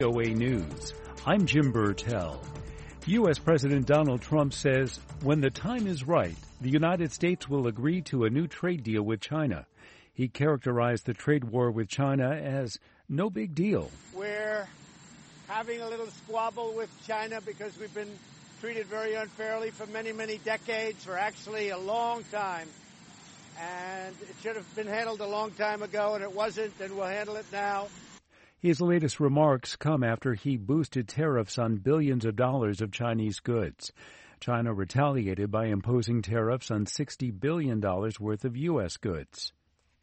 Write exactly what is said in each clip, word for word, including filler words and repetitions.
V O A News. I'm Jim Burtell. U S. President Donald Trump says when the time is right, the United States will agree to a new trade deal with China. He characterized the trade war with China as no big deal. We're having a little squabble with China because we've been treated very unfairly for many, many decades, for actually a long time. And it should have been handled a long time ago, and it wasn't, and we'll handle it now. His latest remarks come after he boosted tariffs on billions of dollars of Chinese goods. China retaliated by imposing tariffs on sixty billion dollars worth of U S goods.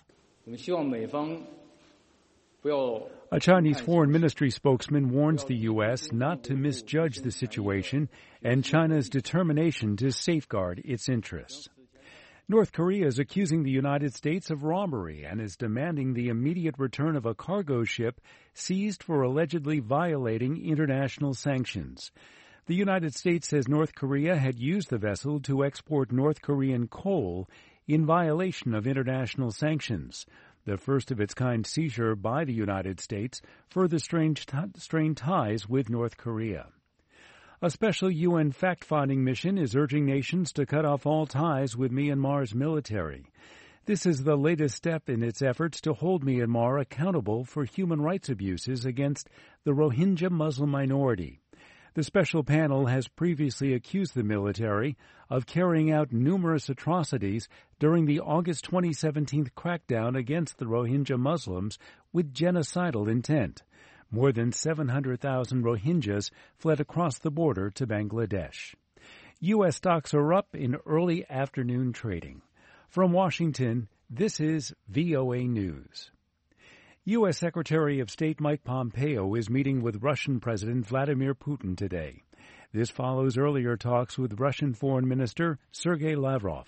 A Chinese foreign ministry spokesman warns the U S not to misjudge the situation and China's determination to safeguard its interests. North Korea is accusing the United States of robbery and is demanding the immediate return of a cargo ship seized for allegedly violating international sanctions. The United States says North Korea had used the vessel to export North Korean coal in violation of international sanctions. The first-of-its-kind seizure by the United States further strained ties with North Korea. A special U N fact-finding mission is urging nations to cut off all ties with Myanmar's military. This is the latest step in its efforts to hold Myanmar accountable for human rights abuses against the Rohingya Muslim minority. The special panel has previously accused the military of carrying out numerous atrocities during the August twenty seventeen crackdown against the Rohingya Muslims with genocidal intent. More than seven hundred thousand Rohingyas fled across the border to Bangladesh. U S stocks are up in early afternoon trading. From Washington, this is V O A News. U S. Secretary of State Mike Pompeo is meeting with Russian President Vladimir Putin today. This follows earlier talks with Russian Foreign Minister Sergei Lavrov.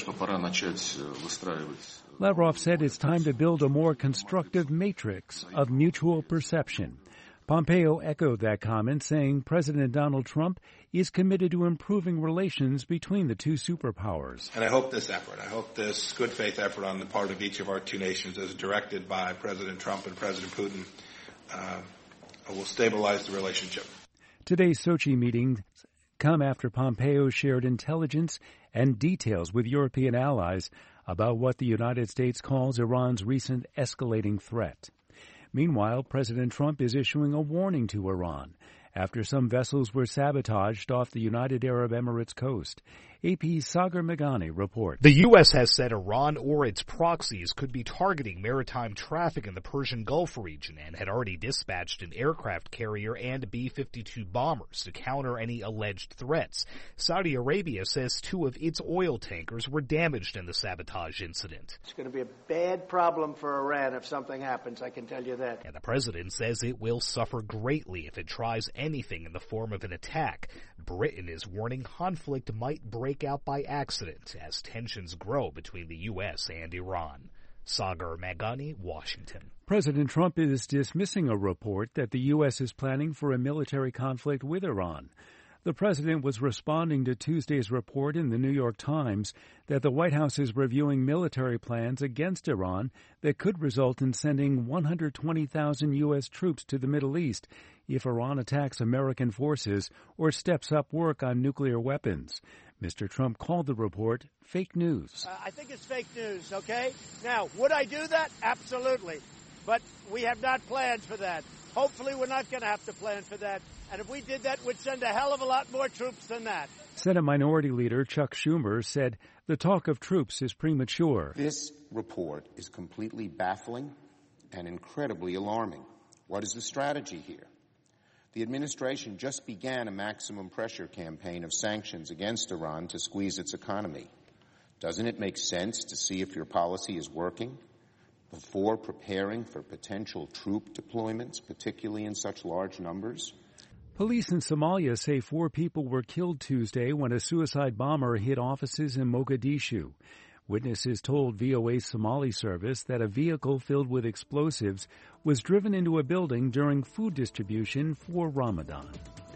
Lavrov said it's time to build a more constructive matrix of mutual perception. Pompeo echoed that comment, saying President Donald Trump is committed to improving relations between the two superpowers. And I hope this effort, I hope this good faith effort on the part of each of our two nations as directed by President Trump and President Putin uh, will stabilize the relationship. Today's Sochi meetings come after Pompeo shared intelligence and details with European allies about what the United States calls Iran's recent escalating threat. Meanwhile, President Trump is issuing a warning to Iran after some vessels were sabotaged off the United Arab Emirates coast. A P's Sagar Meghani reports. The U S has said Iran or its proxies could be targeting maritime traffic in the Persian Gulf region and had already dispatched an aircraft carrier and B fifty-two bombers to counter any alleged threats. Saudi Arabia says two of its oil tankers were damaged in the sabotage incident. It's going to be a bad problem for Iran if something happens, I can tell you that. And the president says it will suffer greatly if it tries anything in the form of an attack. Britain is warning conflict might break out by accident as tensions grow between the U S and Iran. Sagar Meghani, Washington. President Trump is dismissing a report that the U S is planning for a military conflict with Iran. The president was responding to Tuesday's report in the New York Times that the White House is reviewing military plans against Iran that could result in sending one hundred twenty thousand U S troops to the Middle East if Iran attacks American forces or steps up work on nuclear weapons. Mister Trump called the report fake news. Uh, I think it's fake news, okay? Now, would I do that? Absolutely. But we have not planned for that. Hopefully we're not going to have to plan for that. And if we did that, we'd send a hell of a lot more troops than that. Senate Minority Leader Chuck Schumer said the talk of troops is premature. This report is completely baffling and incredibly alarming. What is the strategy here? The administration just began a maximum pressure campaign of sanctions against Iran to squeeze its economy. Doesn't it make sense to see if your policy is working before preparing for potential troop deployments, particularly in such large numbers? Police in Somalia say four people were killed Tuesday when a suicide bomber hit offices in Mogadishu. Witnesses told V O A's Somali service that a vehicle filled with explosives was driven into a building during food distribution for Ramadan.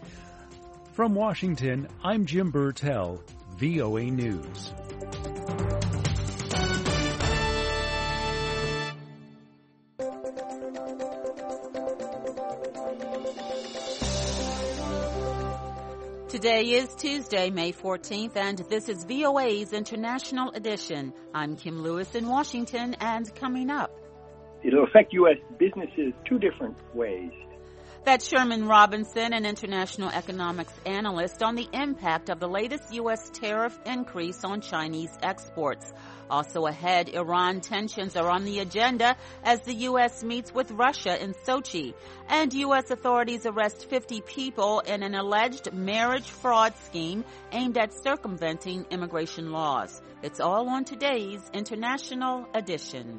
From Washington, I'm Jim Burtell, V O A News. Today is Tuesday, May fourteenth, and this is V O A's International Edition. I'm Kim Lewis in Washington, and coming up. It'll affect U S businesses two different ways. That's Sherman Robinson, an international economics analyst, on the impact of the latest U S tariff increase on Chinese exports. Also ahead, Iran tensions are on the agenda as the U S meets with Russia in Sochi. And U S authorities arrest fifty people in an alleged marriage fraud scheme aimed at circumventing immigration laws. It's all on today's International Edition.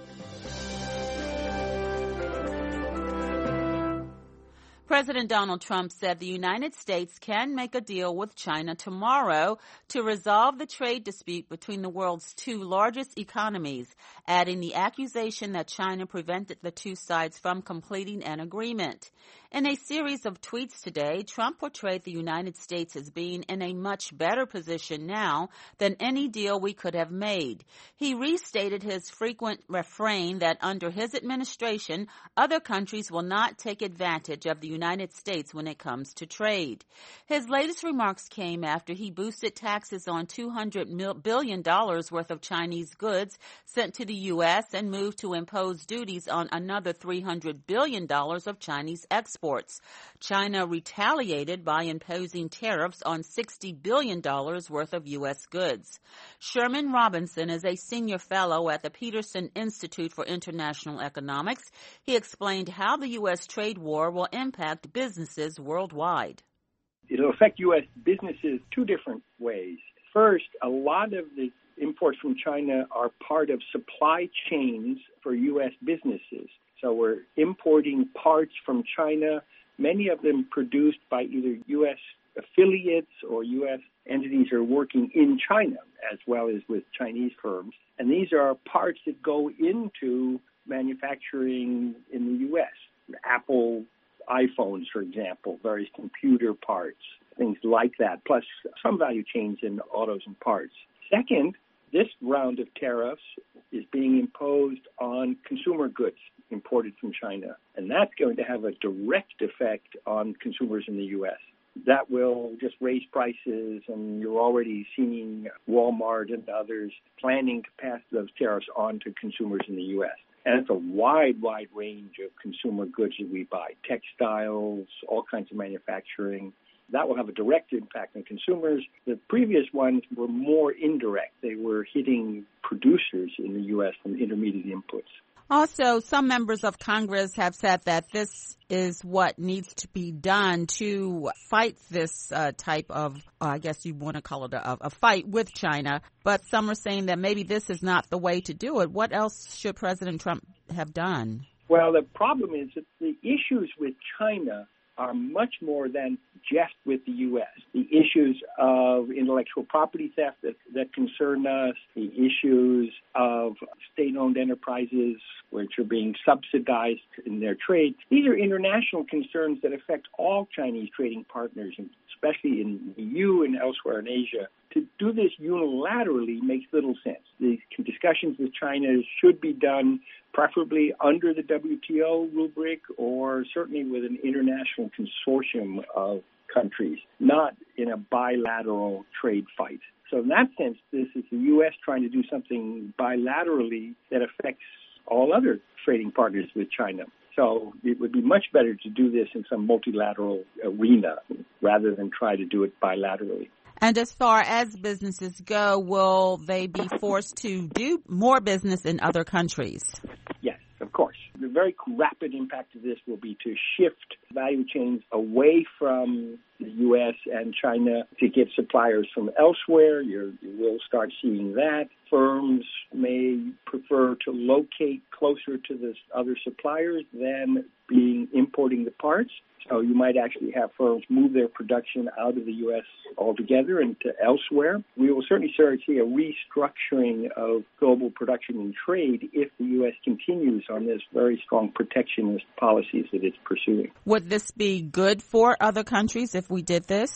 President Donald Trump said the United States can make a deal with China tomorrow to resolve the trade dispute between the world's two largest economies, adding the accusation that China prevented the two sides from completing an agreement. In a series of tweets today, Trump portrayed the United States as being in a much better position now than any deal we could have made. He restated his frequent refrain that under his administration, other countries will not take advantage of the United States when it comes to trade. His latest remarks came after he boosted taxes on two hundred billion dollars worth of Chinese goods sent to the U S and moved to impose duties on another three hundred billion dollars of Chinese exports. China retaliated by imposing tariffs on sixty billion dollars worth of U S goods. Sherman Robinson is a senior fellow at the Peterson Institute for International Economics. He explained how the U S trade war will impact businesses worldwide. It'll affect U S businesses two different ways. First, a lot of the imports from China are part of supply chains for U S businesses. So we're importing parts from China, many of them produced by either U S affiliates or U S entities are working in China, as well as with Chinese firms. And these are parts that go into manufacturing in the U S. Apple iPhones, for example, various computer parts, things like that, plus some value chains in autos and parts. Second, this round of tariffs is being imposed on consumer goods imported from China, and that's going to have a direct effect on consumers in the U S. That will just raise prices, and you're already seeing Walmart and others planning to pass those tariffs on to consumers in the U S. And it's a wide, wide range of consumer goods that we buy, textiles, all kinds of manufacturing. That will have a direct impact on consumers. The previous ones were more indirect. They were hitting producers in the U S from intermediate inputs. Also, some members of Congress have said that this is what needs to be done to fight this uh, type of, uh, I guess you want to call it a, a fight with China. But some are saying that maybe this is not the way to do it. What else should President Trump have done? Well, the problem is that the issues with China are much more than just with the U S. The issues of intellectual property theft that, that concern us, the issues of state-owned enterprises which are being subsidized in their trade, these are international concerns that affect all Chinese trading partners, especially in the E U and elsewhere in Asia. To do this unilaterally makes little sense. The discussions with China should be done preferably under the W T O rubric or certainly with an international consortium of countries, not in a bilateral trade fight. So in that sense, this is the U S trying to do something bilaterally that affects all other trading partners with China. So it would be much better to do this in some multilateral arena rather than try to do it bilaterally. And as far as businesses go, will they be forced to do more business in other countries? Yes, of course. The very rapid impact of this will be to shift value chains away from the U S and China to get suppliers from elsewhere. You're, you will start seeing that. Firms may prefer to locate closer to the other suppliers than being importing the parts. So you might actually have firms move their production out of the U S altogether and to elsewhere. We will certainly start to see a restructuring of global production and trade if the U S continues on this very strong protectionist policies that it's pursuing. Would this be good for other countries if we did this?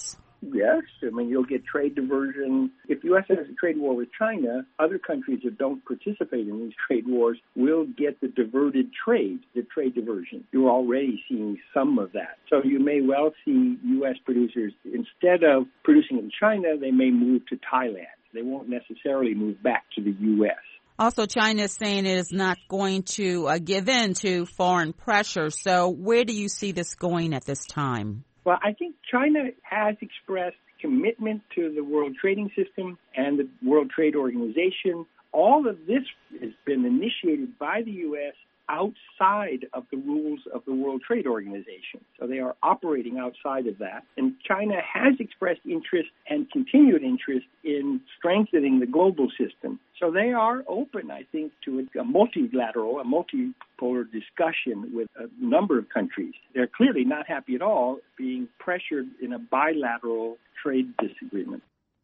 Yes. I mean, you'll get trade diversion. If the U S has a trade war with China, other countries that don't participate in these trade wars will get the diverted trade, the trade diversion. You're already seeing some of that. So you may well see U S producers, instead of producing in China, they may move to Thailand. They won't necessarily move back to the U S. Also, China is saying it is not going to uh, give in to foreign pressure. So where do you see this going at this time? Well, I think China has expressed commitment to the World Trading System and the World Trade Organization. All of this has been initiated by the U S outside of the rules of the World Trade Organization. So they are operating outside of that. And China has expressed interest and continued interest in strengthening the global system. So they are open, I think, to a multilateral, a multipolar discussion with a number of countries. They're clearly not happy at all being pressured in a bilateral trade disagreement.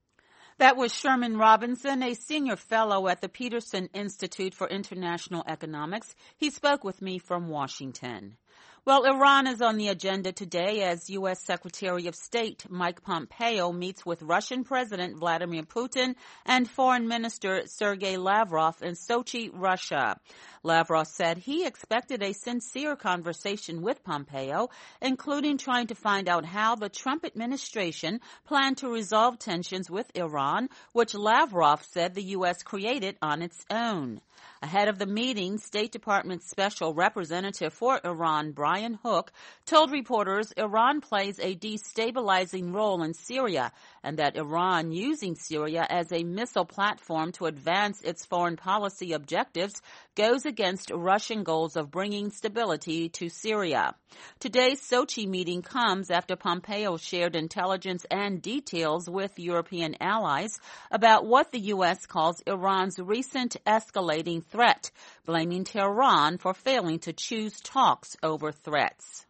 That was Sherman Robinson, a senior fellow at the Peterson Institute for International Economics. He spoke with me from Washington. Well, Iran is on the agenda today as U S. Secretary of State Mike Pompeo meets with Russian President Vladimir Putin and Foreign Minister Sergei Lavrov in Sochi, Russia. Lavrov said he expected a sincere conversation with Pompeo, including trying to find out how the Trump administration planned to resolve tensions with Iran, which Lavrov said the U S created on its own. Ahead of the meeting, State Department Special Representative for Iran, Brian Hook, told reporters Iran plays a destabilizing role in Syria and that Iran using Syria as a missile platform to advance its foreign policy objectives goes against Russian goals of bringing stability to Syria. Today's Sochi meeting comes after Pompeo shared intelligence and details with European allies about what the U S calls Iran's recent escalating threat, blaming Tehran for failing to choose talks over threats.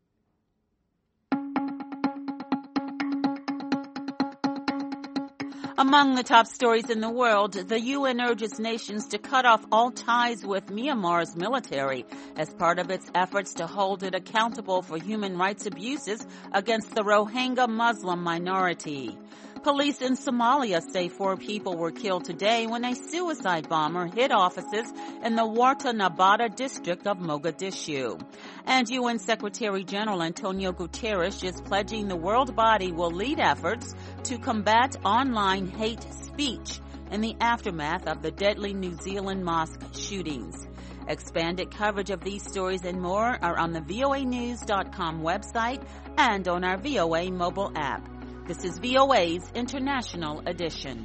Among the top stories in the world, the U N urges nations to cut off all ties with Myanmar's military as part of its efforts to hold it accountable for human rights abuses against the Rohingya Muslim minority. Police in Somalia say four people were killed today when a suicide bomber hit offices in the Warta Nabata district of Mogadishu. And U N Secretary General Antonio Guterres is pledging the world body will lead efforts to combat online hate speech in the aftermath of the deadly New Zealand mosque shootings. Expanded coverage of these stories and more are on the V O A news dot com website and on our V O A mobile app. This is V O A's International Edition.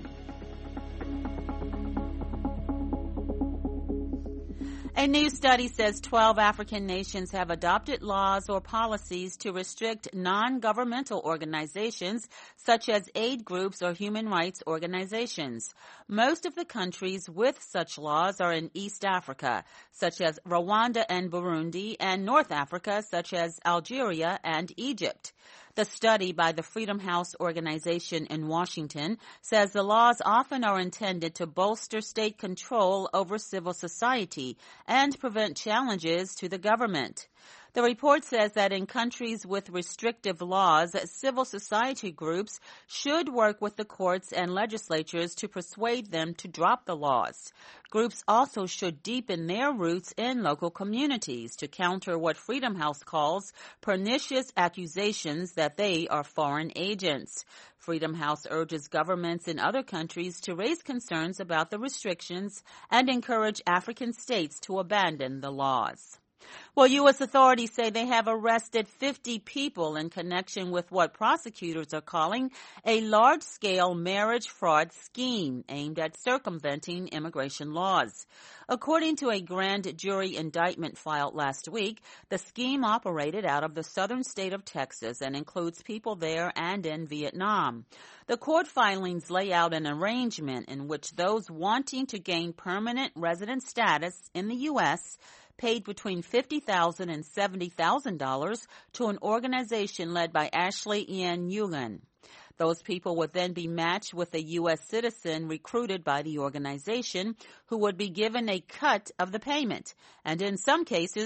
A new study says twelve African nations have adopted laws or policies to restrict non-governmental organizations such as aid groups or human rights organizations. Most of the countries with such laws are in East Africa, such as Rwanda and Burundi, and North Africa, such as Algeria and Egypt. The study by the Freedom House organization in Washington says the laws often are intended to bolster state control over civil society and prevent challenges to the government. The report says that in countries with restrictive laws, civil society groups should work with the courts and legislatures to persuade them to drop the laws. Groups also should deepen their roots in local communities to counter what Freedom House calls pernicious accusations that they are foreign agents. Freedom House urges governments in other countries to raise concerns about the restrictions and encourage African states to abandon the laws. Well, U S authorities say they have arrested fifty people in connection with what prosecutors are calling a large-scale marriage fraud scheme aimed at circumventing immigration laws. According to a grand jury indictment filed last week, the scheme operated out of the southern state of Texas and includes people there and in Vietnam. The court filings lay out an arrangement in which those wanting to gain permanent resident status in the U S paid between fifty thousand dollars and seventy thousand dollars to an organization led by Ashley Ian Yugan. Those people would then be matched with a U S citizen recruited by the organization who would be given a cut of the payment and in some cases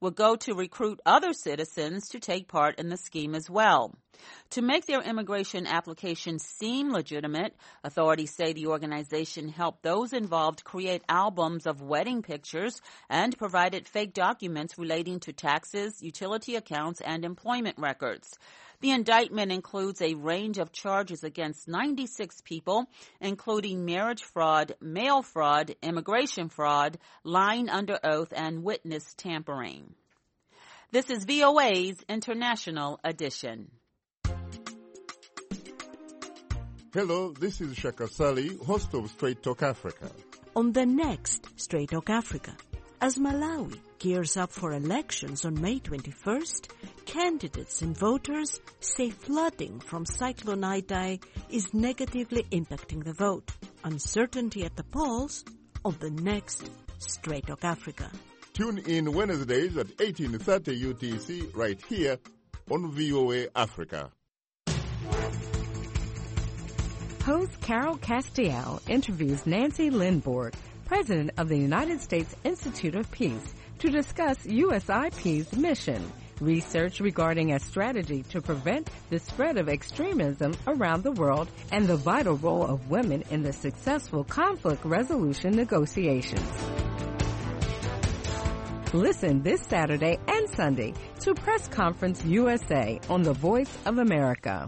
would go to recruit other citizens to take part in the scheme as well. To make their immigration application seem legitimate, authorities say the organization helped those involved create albums of wedding pictures and provided fake documents relating to taxes, utility accounts, and employment records. The indictment includes a range of charges against ninety-six people, including marriage fraud, mail fraud, immigration fraud, lying under oath, and witness tampering. This is V O A's International Edition. Hello, this is Shaka Sali, host of Straight Talk Africa. On the next Straight Talk Africa, as Malawi gears up for elections on May twenty-first, candidates and voters say flooding from Cyclone Idai is negatively impacting the vote. Uncertainty at the polls on the next Straight Talk Africa. Tune in Wednesdays at eighteen thirty U T C right here on V O A Africa. Host Carol Castiel interviews Nancy Lindborg, president of the United States Institute of Peace, to discuss U S I P's mission, research regarding a strategy to prevent the spread of extremism around the world, and the vital role of women in the successful conflict resolution negotiations. Listen this Saturday and Sunday to Press Conference U S A on the Voice of America.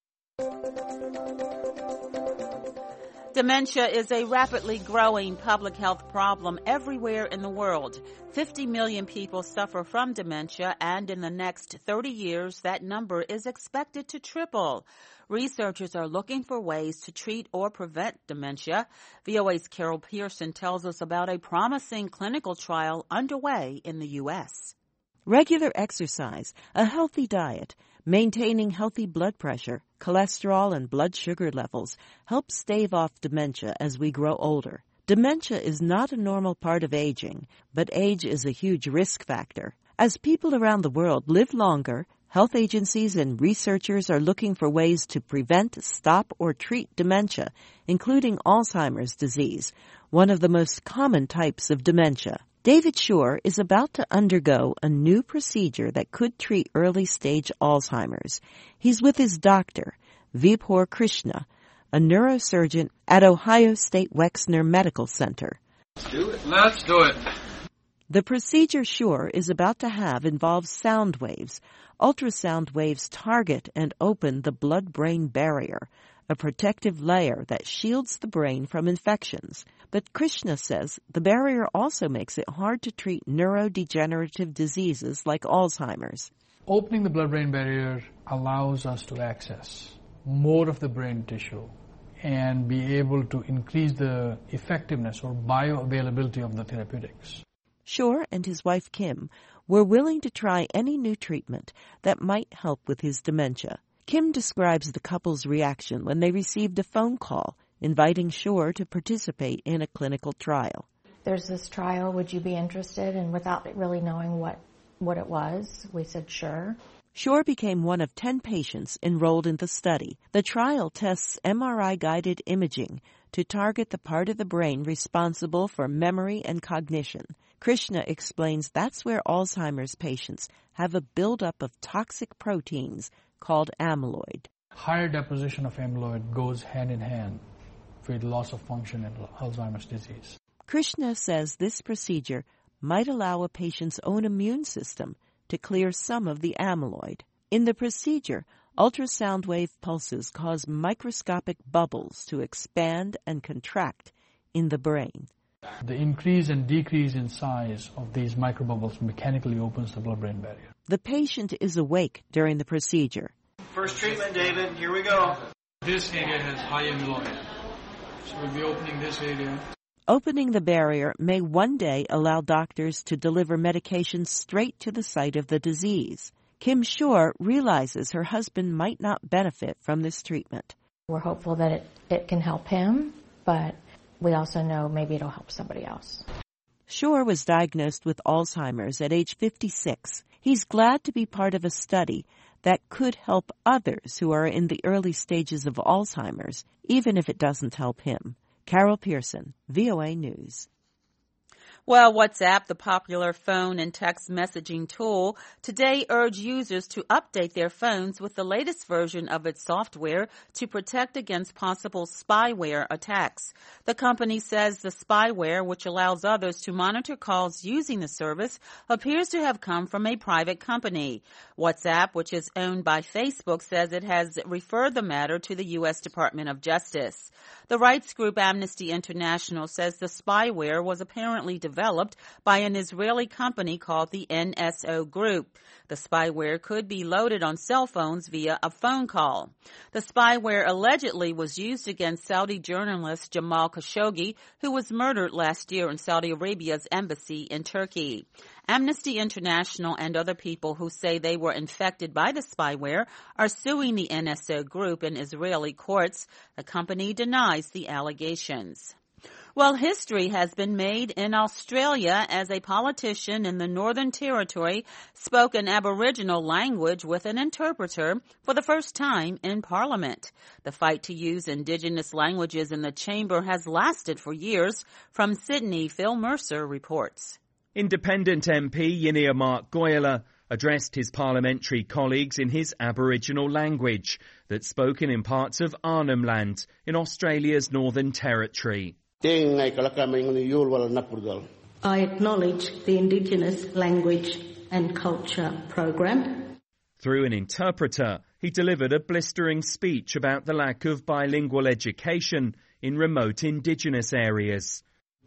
Dementia is a rapidly growing public health problem everywhere in the world. fifty million people suffer from dementia, and in the next thirty years, that number is expected to triple. Researchers are looking for ways to treat or prevent dementia. V O A's Carol Pearson tells us about a promising clinical trial underway in the U S. Regular exercise, a healthy diet, maintaining healthy blood pressure, cholesterol, and blood sugar levels help stave off dementia as we grow older. Dementia is not a normal part of aging, but age is a huge risk factor. As people around the world live longer, health agencies and researchers are looking for ways to prevent, stop, or treat dementia, including Alzheimer's disease, one of the most common types of dementia. David Shore is about to undergo a new procedure that could treat early-stage Alzheimer's. He's with his doctor, Vibhor Krishna, a neurosurgeon at Ohio State Wexner Medical Center. Let's do it. Let's do it. The procedure Shore is about to have involves sound waves. Ultrasound waves target and open the blood-brain barrier, a protective layer that shields the brain from infections. But Krishna says the barrier also makes it hard to treat neurodegenerative diseases like Alzheimer's. Opening the blood-brain barrier allows us to access more of the brain tissue and be able to increase the effectiveness or bioavailability of the therapeutics. Shore and his wife Kim were willing to try any new treatment that might help with his dementia. Kim describes the couple's reaction when they received a phone call inviting Shore to participate in a clinical trial. There's this trial, would you be interested? And without really knowing what, what it was, we said sure. Shore became one of ten patients enrolled in the study. The trial tests M R I-guided imaging to target the part of the brain responsible for memory and cognition. Krishna explains that's where Alzheimer's patients have a buildup of toxic proteins called amyloid. Higher deposition of amyloid goes hand in hand with loss of function in Alzheimer's disease. Krishna says this procedure might allow a patient's own immune system to clear some of the amyloid. In the procedure, ultrasound wave pulses cause microscopic bubbles to expand and contract in the brain. The increase and decrease in size of these microbubbles mechanically opens the blood-brain barrier. The patient is awake during the procedure. First treatment, David. Here we go. This area has high amyloid, so we'll be opening this area. Opening the barrier may one day allow doctors to deliver medications straight to the site of the disease. Kim Shore realizes her husband might not benefit from this treatment. We're hopeful that it, it can help him, but we also know maybe it'll help somebody else. Shore was diagnosed with Alzheimer's at age fifty-six. He's glad to be part of a study that could help others who are in the early stages of Alzheimer's, even if it doesn't help him. Carol Pearson, V O A News. Well, WhatsApp, the popular phone and text messaging tool, today urged users to update their phones with the latest version of its software to protect against possible spyware attacks. The company says the spyware, which allows others to monitor calls using the service, appears to have come from a private company. WhatsApp, which is owned by Facebook, says it has referred the matter to the U S Department of Justice. The rights group Amnesty International says the spyware was apparently developed by an Israeli company called the N S O Group. The spyware could be loaded on cell phones via a phone call. The spyware allegedly was used against Saudi journalist Jamal Khashoggi, who was murdered last year in Saudi Arabia's embassy in Turkey. Amnesty International and other people who say they were infected by the spyware are suing the N S O Group in Israeli courts. The company denies the allegations. Well, history has been made in Australia as a politician in the Northern Territory spoke an Aboriginal language with an interpreter for the first time in Parliament. The fight to use Indigenous languages in the chamber has lasted for years. From Sydney, Phil Mercer reports. Independent M P Yinia Mark Goyala addressed his parliamentary colleagues in his Aboriginal language that's spoken in parts of Arnhem Land in Australia's Northern Territory. I acknowledge the Indigenous Language and Culture Program. Through an interpreter, he delivered a blistering speech about the lack of bilingual education in remote Indigenous areas.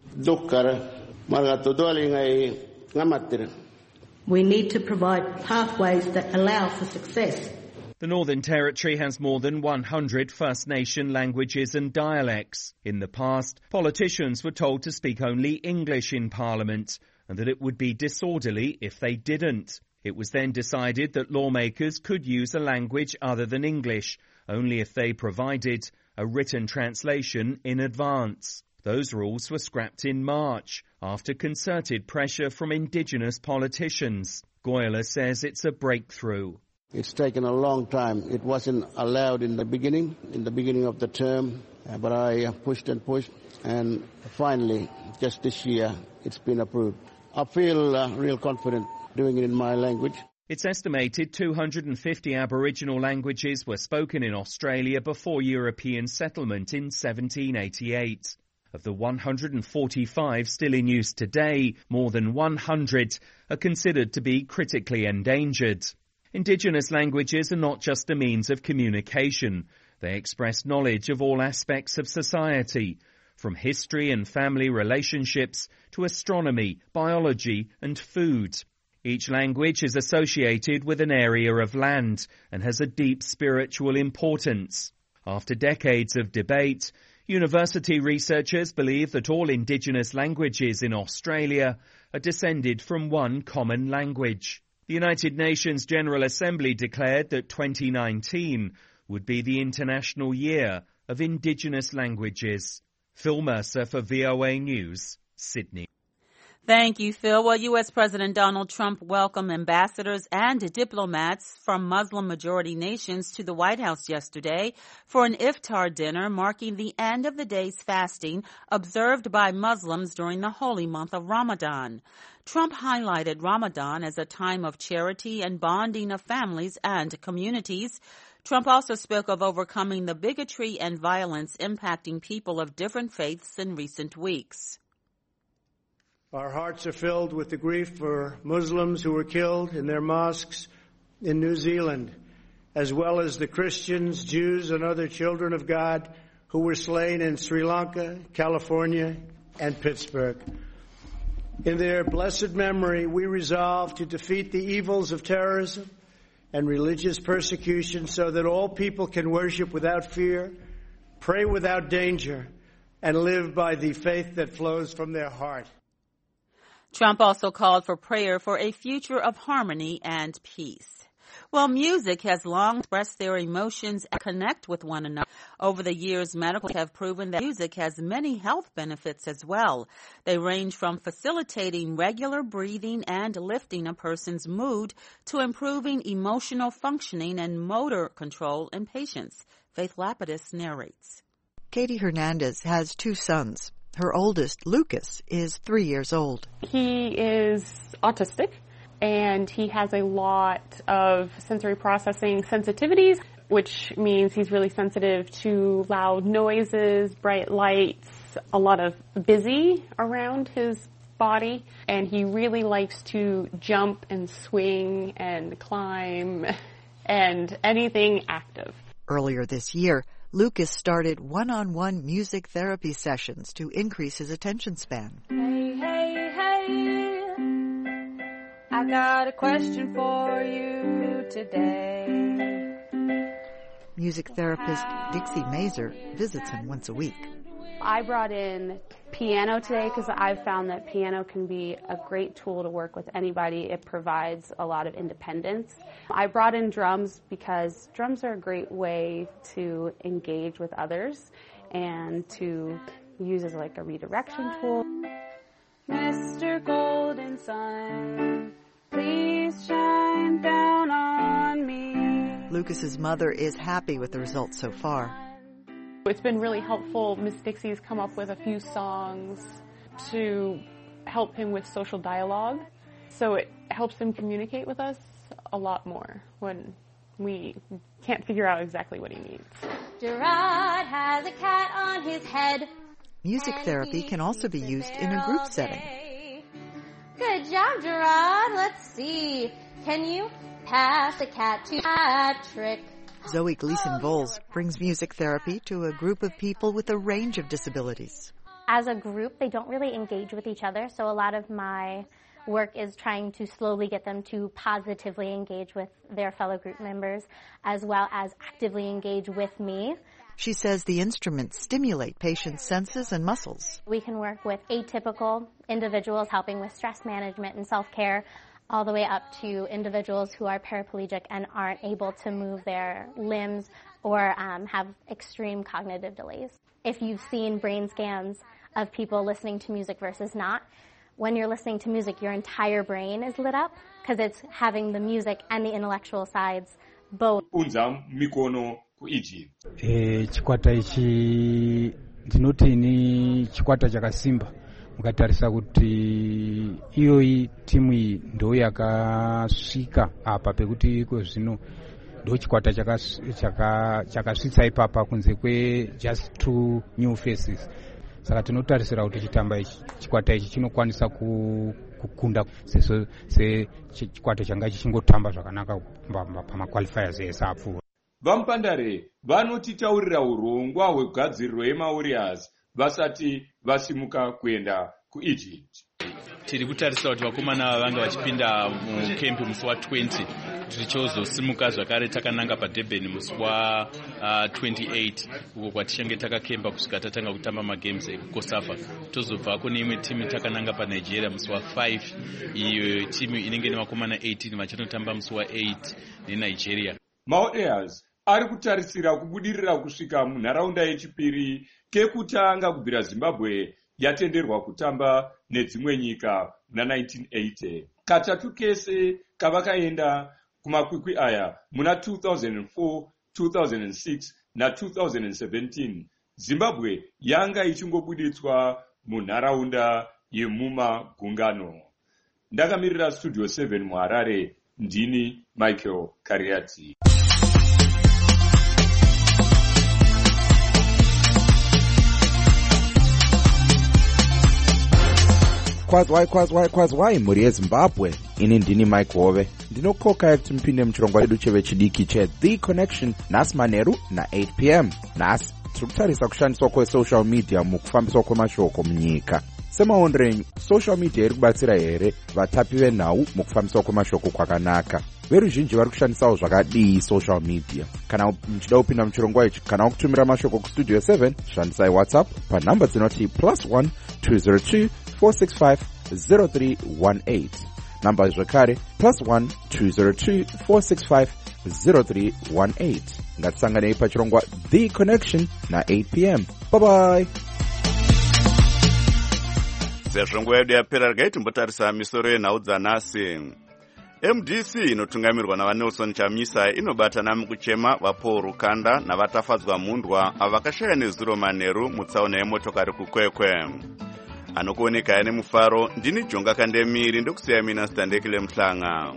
We need to provide pathways that allow for success. The Northern Territory has more than one hundred First Nation languages and dialects. In the past, politicians were told to speak only English in Parliament and that it would be disorderly if they didn't. It was then decided that lawmakers could use a language other than English, only if they provided a written translation in advance. Those rules were scrapped in March after concerted pressure from Indigenous politicians. Goyala says it's a breakthrough. It's taken a long time. It wasn't allowed in the beginning, in the beginning of the term, uh, but I pushed and pushed, and finally, just this year, it's been approved. I feel uh, real confident doing it in my language. It's estimated two hundred fifty Aboriginal languages were spoken in Australia before European settlement in seventeen eighty-eight. Of the one hundred forty-five still in use today, more than one hundred are considered to be critically endangered. Indigenous languages are not just a means of communication. They express knowledge of all aspects of society, from history and family relationships to astronomy, biology and food. Each language is associated with an area of land and has a deep spiritual importance. After decades of debate, university researchers believe that all Indigenous languages in Australia are descended from one common language. The United Nations General Assembly declared that twenty nineteen would be the International Year of Indigenous Languages. Phil Mercer for V O A News, Sydney. Thank you, Phil. Well, U S President Donald Trump welcomed ambassadors and diplomats from Muslim-majority nations to the White House yesterday for an iftar dinner marking the end of the day's fasting observed by Muslims during the holy month of Ramadan. Trump highlighted Ramadan as a time of charity and bonding of families and communities. Trump also spoke of overcoming the bigotry and violence impacting people of different faiths in recent weeks. Our hearts are filled with the grief for Muslims who were killed in their mosques in New Zealand, as well as the Christians, Jews, and other children of God who were slain in Sri Lanka, California, and Pittsburgh. In their blessed memory, we resolve to defeat the evils of terrorism and religious persecution so that all people can worship without fear, pray without danger, and live by the faith that flows from their heart. Trump also called for prayer for a future of harmony and peace. Well, music has long expressed their emotions and connect with one another. Over the years, medical have proven that music has many health benefits as well. They range from facilitating regular breathing and lifting a person's mood to improving emotional functioning and motor control in patients. Faith Lapidus narrates. Katie Hernandez has two sons. Her oldest, Lucas, is three years old. He is autistic, and he has a lot of sensory processing sensitivities, which means he's really sensitive to loud noises, bright lights, a lot of busy around his body, and he really likes to jump and swing and climb and anything active. Earlier this year, Lucas started one-on-one music therapy sessions to increase his attention span. Hey, hey, hey, I got a question for you today. Music therapist Dixie Mazer visits him once a week. I brought in piano today because I've found that piano can be a great tool to work with anybody. It provides a lot of independence. I brought in drums because drums are a great way to engage with others and to use as like a redirection tool. Mister Golden Sun, please shine down on me. Lucas's mother is happy with the results so far. It's been really helpful. Miss Dixie's come up with a few songs to help him with social dialogue. So it helps him communicate with us a lot more when we can't figure out exactly what he needs. Gerard has a cat on his head. Music therapy can also be used in a group setting. Good job, Gerard. Let's see. Can you pass a cat to Patrick? Zoe Gleason-Voles brings music therapy to a group of people with a range of disabilities. As a group, they don't really engage with each other, so a lot of my work is trying to slowly get them to positively engage with their fellow group members, as well as actively engage with me. She says the instruments stimulate patients' senses and muscles. We can work with atypical individuals helping with stress management and self-care, all the way up to individuals who are paraplegic and aren't able to move their limbs or um, have extreme cognitive delays. If you've seen brain scans of people listening to music versus not, when you're listening to music, your entire brain is lit up because it's having the music and the intellectual sides both. Eh, chikwata ichi ndinoti ni chikwata chakasimba. Mukatarisa kuti iyo timu iyi ndo yakasvika apa pekuti iko zvino ndo chikwata chakasvitsa ipapa kunze kwe just two new faces. Saka tinotarisira kuti chitamba ichi chikwata ichi chinokwanisa kukunda seso se chikwata changa chichingotamba zvakanaka pamaqualifiers ese apfuura. Vampandare vanotitaurira urongwa hwegadziriro yemawarriors vasati vasimuka kuenda kuEgypt. Tiri kutarisa kuti vakomana vanga vachipinda mukempi musi wa twenty tichozosimuka zvakare takananga paDurban musi wa twenty-eight uko kwatichange takakemba kusvika tatanga kutamba magames ekukosafa. Tozobvako neimwe timu takananga paNigeria musi wa five, iyo timu inenge nevakomana eighteen vachanotamba musi wa eight neNigeria. Mawarriors ari kutarisira kubudirira kusvika munharaunda yechipiri kekutanga kubvira Zimbabwe yatenderwa kutamba nedzimwe nyika muna nineteen eighty. Katatu kese kavakaenda kumakwikwi aya muna two thousand four, two thousand six na two thousand seventeen. Zimbabwe yanga ichingobuditswa munharaunda yemumagungano. Ndakamirira Studio seven muHarare, ndini Michael Kariati. Kwazwai kwazwai kwazwai mhuri yeZimbabwe. Ini ndini Mike Hove. Ndinokoka kuti mpinde muchirongwa chedu chevechidiki che The Connection nhasi manheru na eight p m. Nhasi tiri kutarisa kushandiswa kwesocial media mukufambiswa kwemashoko munyika. Semaonero enyu, social media iri kubatsira here vatapi venhau mukufambiswa kwemashoko kwakanaka? Veruzhinji vari kushandisawo zvakadii social media? Kana muchida kupinda muchirongwa ichi kana kutumira mashoko kustudio seven, shandisai WhatsApp panhamba dzinoti plus one two zero two four six five zero three one eight. Namba zvekare plus one two zero two four six five zero three one eight. Ngatisanganei pachirongwa The Connection na eight p m. Bye bye. Sezvo nguva yedu yapera regai timbotarisa misoro yenhau dzanhasi. M D C inotungamirwa navanelson chamisa inobatana mukuchema vapaul rukanda navatafadzwa mundwa avo vakashaya nezuro manheru mutsaona yemotokari kukwekwe. Anokuoneka nemufaro ndini Jonga Kandemiri ndokusiya mina Standekile Mhlanga.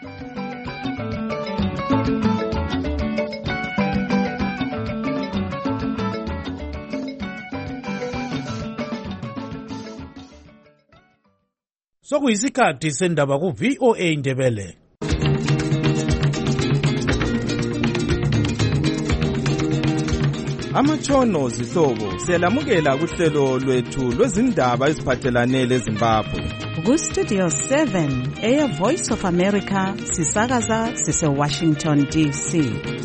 Sokuyisikhathi sendaba ku V O A Ndebele. Amatshono zihlobo siyalamukela kuhlelo lwethu lwezindaba eziphathelane leZimbabwe. Ku Studio seven, Air Voice of America, sisakaza sise Washington D C.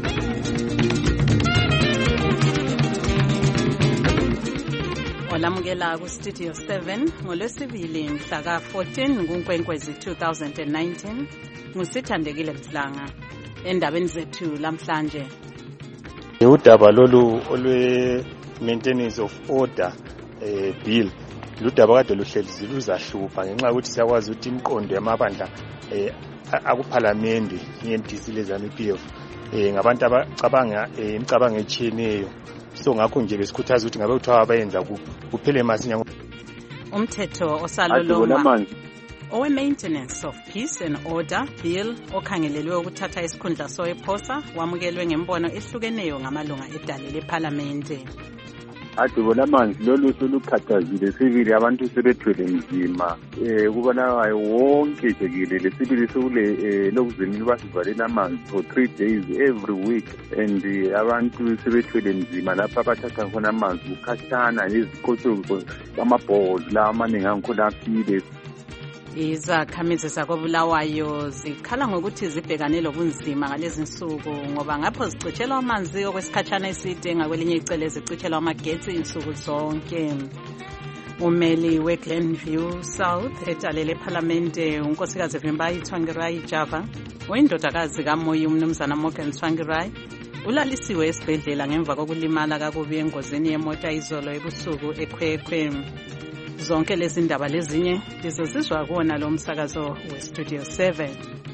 Olamukela ku Studio seven ngolwesibili mhla ka fourteen kuNkwenkwezi two thousand nineteen ngusithandekile Mhlanga. Endabeni zethu lamhlanje udaba lolu olwe maintenance of order eh bill ludaba kade luhlezi luzahlupha ngenxa ukuthi siyakwazi ukuthi imqondo yamabandla eh akuphalamende i-M D C lezami P F eh ngabantu abacabanga imicabango etshiyeneyo, so ngakho nje besikhuthaza ukuthi ngabe kuthiwa abayenza kuphele masinya. Umthetho osalolongwa owe maintenance of peace and order bill okhangelelwe ukuthatha isikhundla sowePhosa wamukelwe ngembono ehlukeneyo ngamalunga edale leParliamente. Ade bona manje lolu solukhathazile sibili abantu sebethwele nzima eh kubona wonke jekile lesibili sokule lokuzimini basivalela amanzi for three days every week, and abantu sebethwele nzima lapha abathatha khona amanzi ukhathana nezikhothoko amabhozi la amaningi angikhona afile. Izakhamizi zakoBulawayo zikhala ngokuthi zibhekane lobunzima ngalezi nsuku ngoba ngapho zicitshelwa amanzi okwesikhatshana eside ngakwelinye icele zicitshelwa amagetsi insuku zonke. Umeli weGlenview South edale leParliamente unkosikazi Vimbayi Tsvangirai Java oyindodakazi kaMoyi umnumzana Morgan Tsvangirai ulalisiwe esibhedlela ngemva kokulimala kakubi engozini yemota izolo ebusuku eKwekwe. Zonke lezi ndaba lezinye lizozizwa kuona lo msakazo we Studio seven.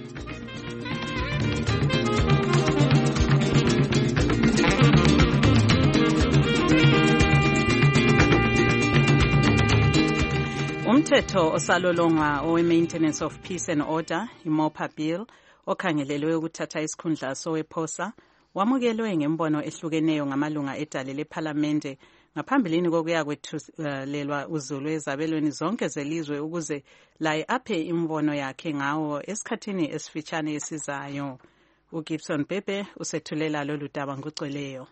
Umthetho osalolongwa owe maintenance of peace and order iMOPA bill okhangelelwe ukuthatha isikhundla sowePhosa wamukelwe ngembono ehlukeneyo ngamalunga edale leParliamente ngaphambilini kokuya kwethulelwa uzulu ezabelweni zonke zelizwe ukuze laye aphe imbono yakhe ngawo esikhathini esifitshane esizayo. uGibson Pepe usethulela lolu daba ngocweleyo.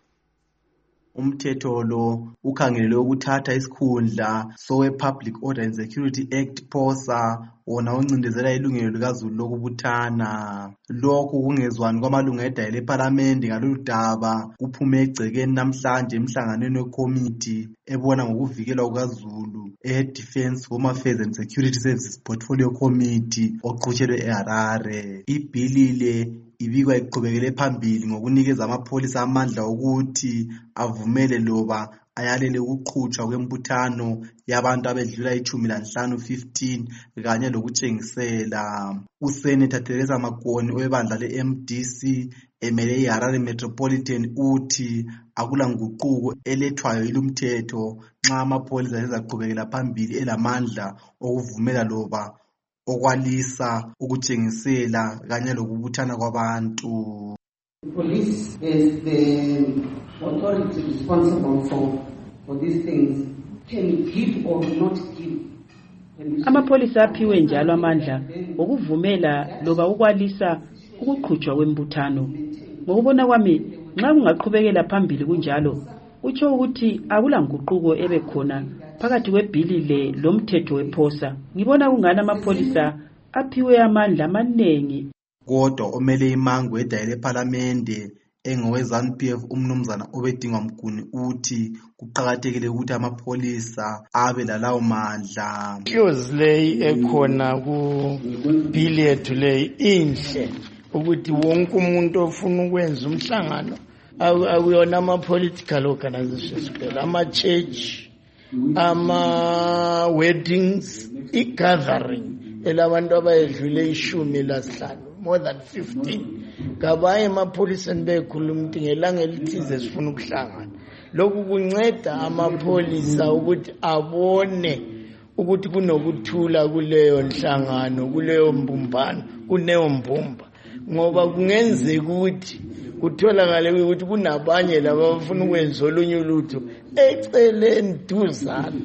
Umthetho lo ukhangelelwe ukuthatha isikhundla sowe Public Order and Security Act Phosa wona uncindezela ilungelo likazulu lokubuthana. Lokhu kungezwani kwamalunga edale leParliamente ngalolu daba kuphume egcekeni namhlanje emhlanganweni weCommittee ebona ngokuvikelwa kukaZulu eDefense, Home Affairs and Security Services Portfolio Committee oqhutshelwe eHarare. Ibhilile ibikwa iqhubekele phambili ngokunikeza amapholisa amandla ukuthi avumele loba ayalele ukuqhutshwa kwembuthano yabantu abedlula ichumi lanhlanu fifteen kanye lokutshengisela. uSenator Teresa Makoni webandla le-M D C emele iHarare Metropolitan uthi akula nguquko elethwayo ilumthetho nxa amapholisa ezaqhubekela phambili elamandla okuvumela loba okwalisa ukutshengisela kanye lokubuthana kwabantu. Police is the authority responsible for, for these things. Can give or not give. Amapolisa aphiwe njalo amandla okuvumela loba ukwalisa ukuqhutshwa kwembuthano. Ngokubona kwami nxa kungaqhubekela phambili kunjalo utsho ukuthi akula nguquko ebekhona phakathi kwebhili le lomthetho wePhosa. Ngibona kungana amapholisa aphiwe amandla amanengi. Kodwa omele imango edale leParliamente engoweZANU P F umnumzana obedingwa Mguni uthi kuqhakathekile ukuthi amapholisa abe lalawo mandla. Clause lay ekhona ku bill yethu lay inhle ukuthi wonke umuntu ofuna ukwenza umhlangano akuyona ama-political organizations kuphela, ama-church, ama-weddings, i-gathering elabantu abayedlule ishumi lasihlanu more than fifteen kabaye emapholiseni bekhuluma ukuthi ngelanga elithize sifuna ukuhlangana. Lokhu kunceda amapholisa ukuthi abone ukuthi kunokuthula kuleyo nhlangano, kuleyo mbumbano, kuneyo mbumba, ngoba kungenzeka ukuthi kutholakale ukuthi kunabanye laba abafuna ukwenza olunye ulutho eceleni duzane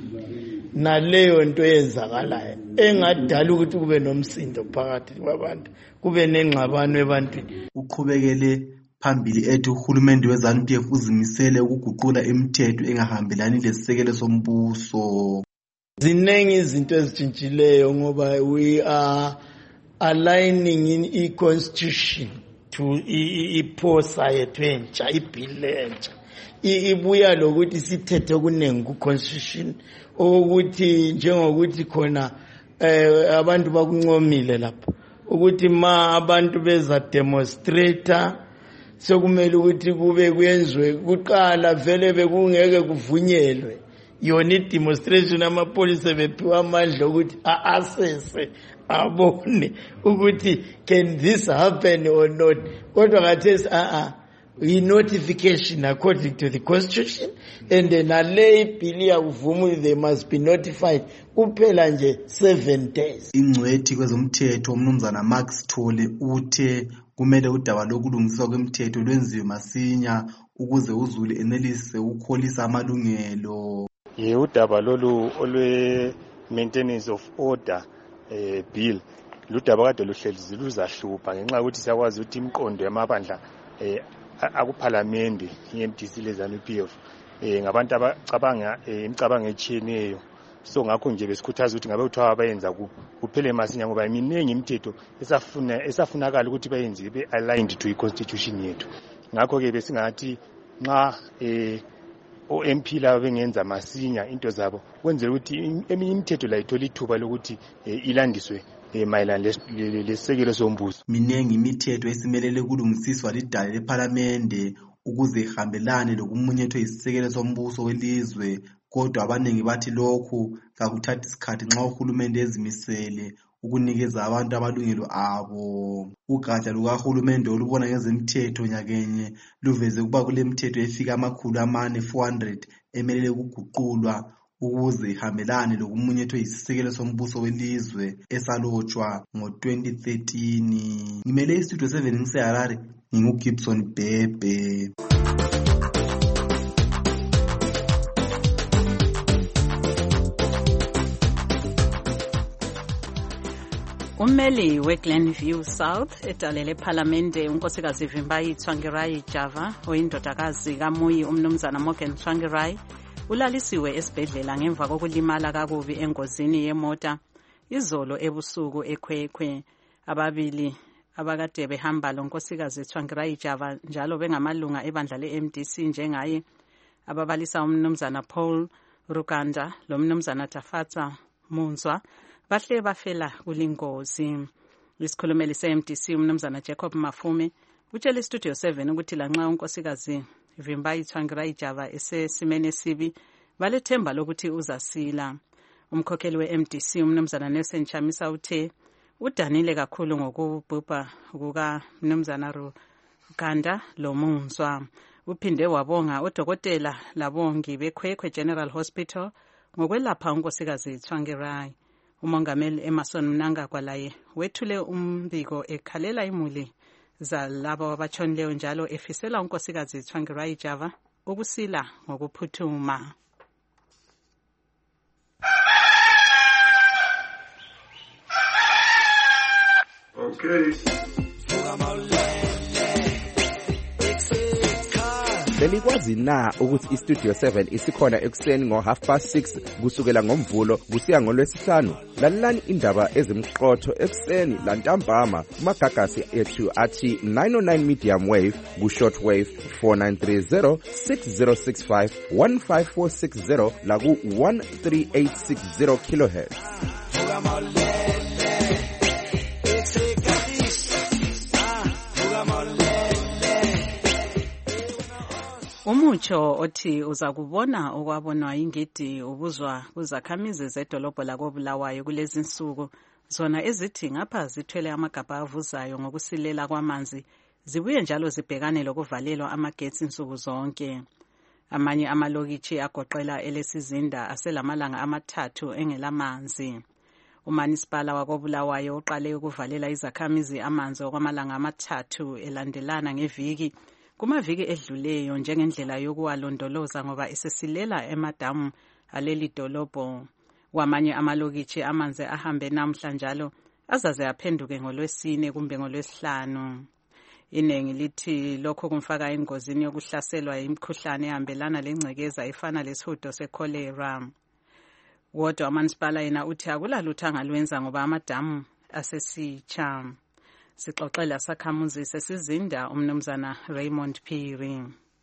naleyo nto eyenzakalayo engadala ukuthi kube nomsindo phakathi kwabantu, kube nengxabano ebantwini. Uqhubekele phambili ethi uhulumende we-ZANU P F uzimisele ukuguqula imithetho engahambelani lesisekelo sombuso. Zinengi izinto ezitshintshileyo ngoba we are aligning in i-constitution to iphosa yethu entsha, ibhili entsha ibuya lokuthi sithethe kunengi ku-constitution ukuthi njengokuthi khona abantu bakuncomile lapho ukuthi ma abantu beza demonstrator sekumele ukuthi kube kuyenzwe kuqala vele bekungeke kuvunyelwe yona i-demonstration. Amapholisa bephiwa amandla ukuthi a-assesse abone ukuthi can this happen or not, kodwa khathesi a-a i-notification according to the constitution, and then nale ibhili yakuvuma they must be notified kuphela nje seven days. Ingcwethi kwezomthetho umnumzana Max Thole uthe kumele udaba lokulungiswa kwemthetho lwenziwe masinya ukuze uzulu enelise ukukholisa amalungelo. Ye udaba lolu olwe maintenance of order eh bill ludaba kade luhlezi luzahlupha ngenxa ukuthi siyakwazi ukuthi imqondo yamabandla eh akuphalamende i-M D C le-ZANU P F eh ngabantu abacabanga imicabango etshiyeneyo, so ngakho nje besikhuthaza ukuthi ngabe uthiwa abayenza kuphele masinya ngoba iminingi imithetho esafuna esafunakala ukuthi bayenze be aligned to i-constitution yethu. Ngakho ke besingathi nxa eh o M P laba bengenza masinya into zabo kwenzela ukuthi eminye imithetho la ithola ithuba lokuthi ilandiswe mayelana lesisekelo sombuso. Minengi imithetho esimelele kulungisiswa lidala lePhalamende ukuze ihambelane lokumunyethwa isisekelo sombuso welizwe, kodwa abaningi bathi lokhu kakuthathi isikhathi nxa uhulumende ezimisele ukunikeza abantu amalungelo abo. Ugatsha lukahulumende olubona ngezemthetho nyakenye luveze ukuba kule mithetho efika amakhulu amane four hundred emelele ukuguqulwa ukuze ihambelane lokumunyethwa isisekelo sombuso welizwe esalotshwa ngo twenty thirteen. Ngimele istudio seven ngiseHarare, nginguGibson Bhebhe. Ummeli we-Glenview South edalele ePhalamende unkosikazi Vimbayi Tsvangirai Java oyindodakazi kaMuyi umnumzana Morgan Tsvangirai ulalisiwe esibhedlela ngemva kokulimala kakubi engozini yemota izolo ebusuku eKwekwwe. Ababili abakade behamba lo nkosikazi Tsvangirai Java njalo bengamalunga ebandla le-M D C njengaye ababalisa umnumzana Paul Rukanda lo mnumzana Tafatsa Munzwa bahle bafela kulingozi. Isikhulumeli se-M D C umnumzana Jacob Mafume utshele istudio seven ukuthi lanxa unkosikazi Vimbayi Tsvangirai Java esesimene sibi balethemba lokuthi uzasila. Umkhokheli we-M D C umnumzana Nelson Chamisa uthe udanile kakhulu ngokubhubha kuka mnumzana Rukanda lo Munzwa. Uphinde wabonga odokotela labongi beKwekwwe General Hospital ngokwelapha unkosikazi Tsvangirai. Umongameli Emerson Mnangagwa laye wethule umbiko ekhalela imuli zalabo abatshonileyo njalo efisela unkosikazi Tsvangirai Java ukusila ngokuphuthuma. Okay. Belikwazi na ukuthi istudio seven isikhona ekuseni ngo half past six kusukela ngomvulo kusiya ngolwesihlanu? Lalelani indaba ezimqotho ekuseni lantambama kumagagasi ethu athi nine oh nine medium wave ku short wave four nine three zero six zero six five one five four six zero la ku one three eight six zero kilohertz. Umutsho othi uzakubona okwabonwa ingidi ubuzwa kuzakhamizi zedolobho lakobulawayo kulezi insuku zona ezithi ngapha zithwele amagabha avuzayo ngokusilela kwamanzi zibuye njalo zibhekane lokuvalelwa amagetsi insuku zonke. Amanye amalokitshi agoqela elesizinda aselamalanga amathathu engelamanzi. Umanisipala wakobulawayo uqale ukuvalela izakhamizi amanzi okwamalanga amathathu elandelana ngeviki kumaviki edluleyo njengendlela yokuwalondoloza ngoba esesilela emadamu aleli dolobho. Wamanye amalokitshi amanzi ahambe namhla njalo azaze aphenduke ngolwesine kumbe ngolwesihlanu. Iningi lithi lokho kumfaka engozini yokuhlaselwa imikhuhlane ehambelana lengcekeza efana lesihudo sekholera. Wodwa umanisipala yena uthi akulalutho angalwenza ngoba amadamu asesitsha. Sixoxela sakhamuzi sesizinda umnumzana Raymond Phiri.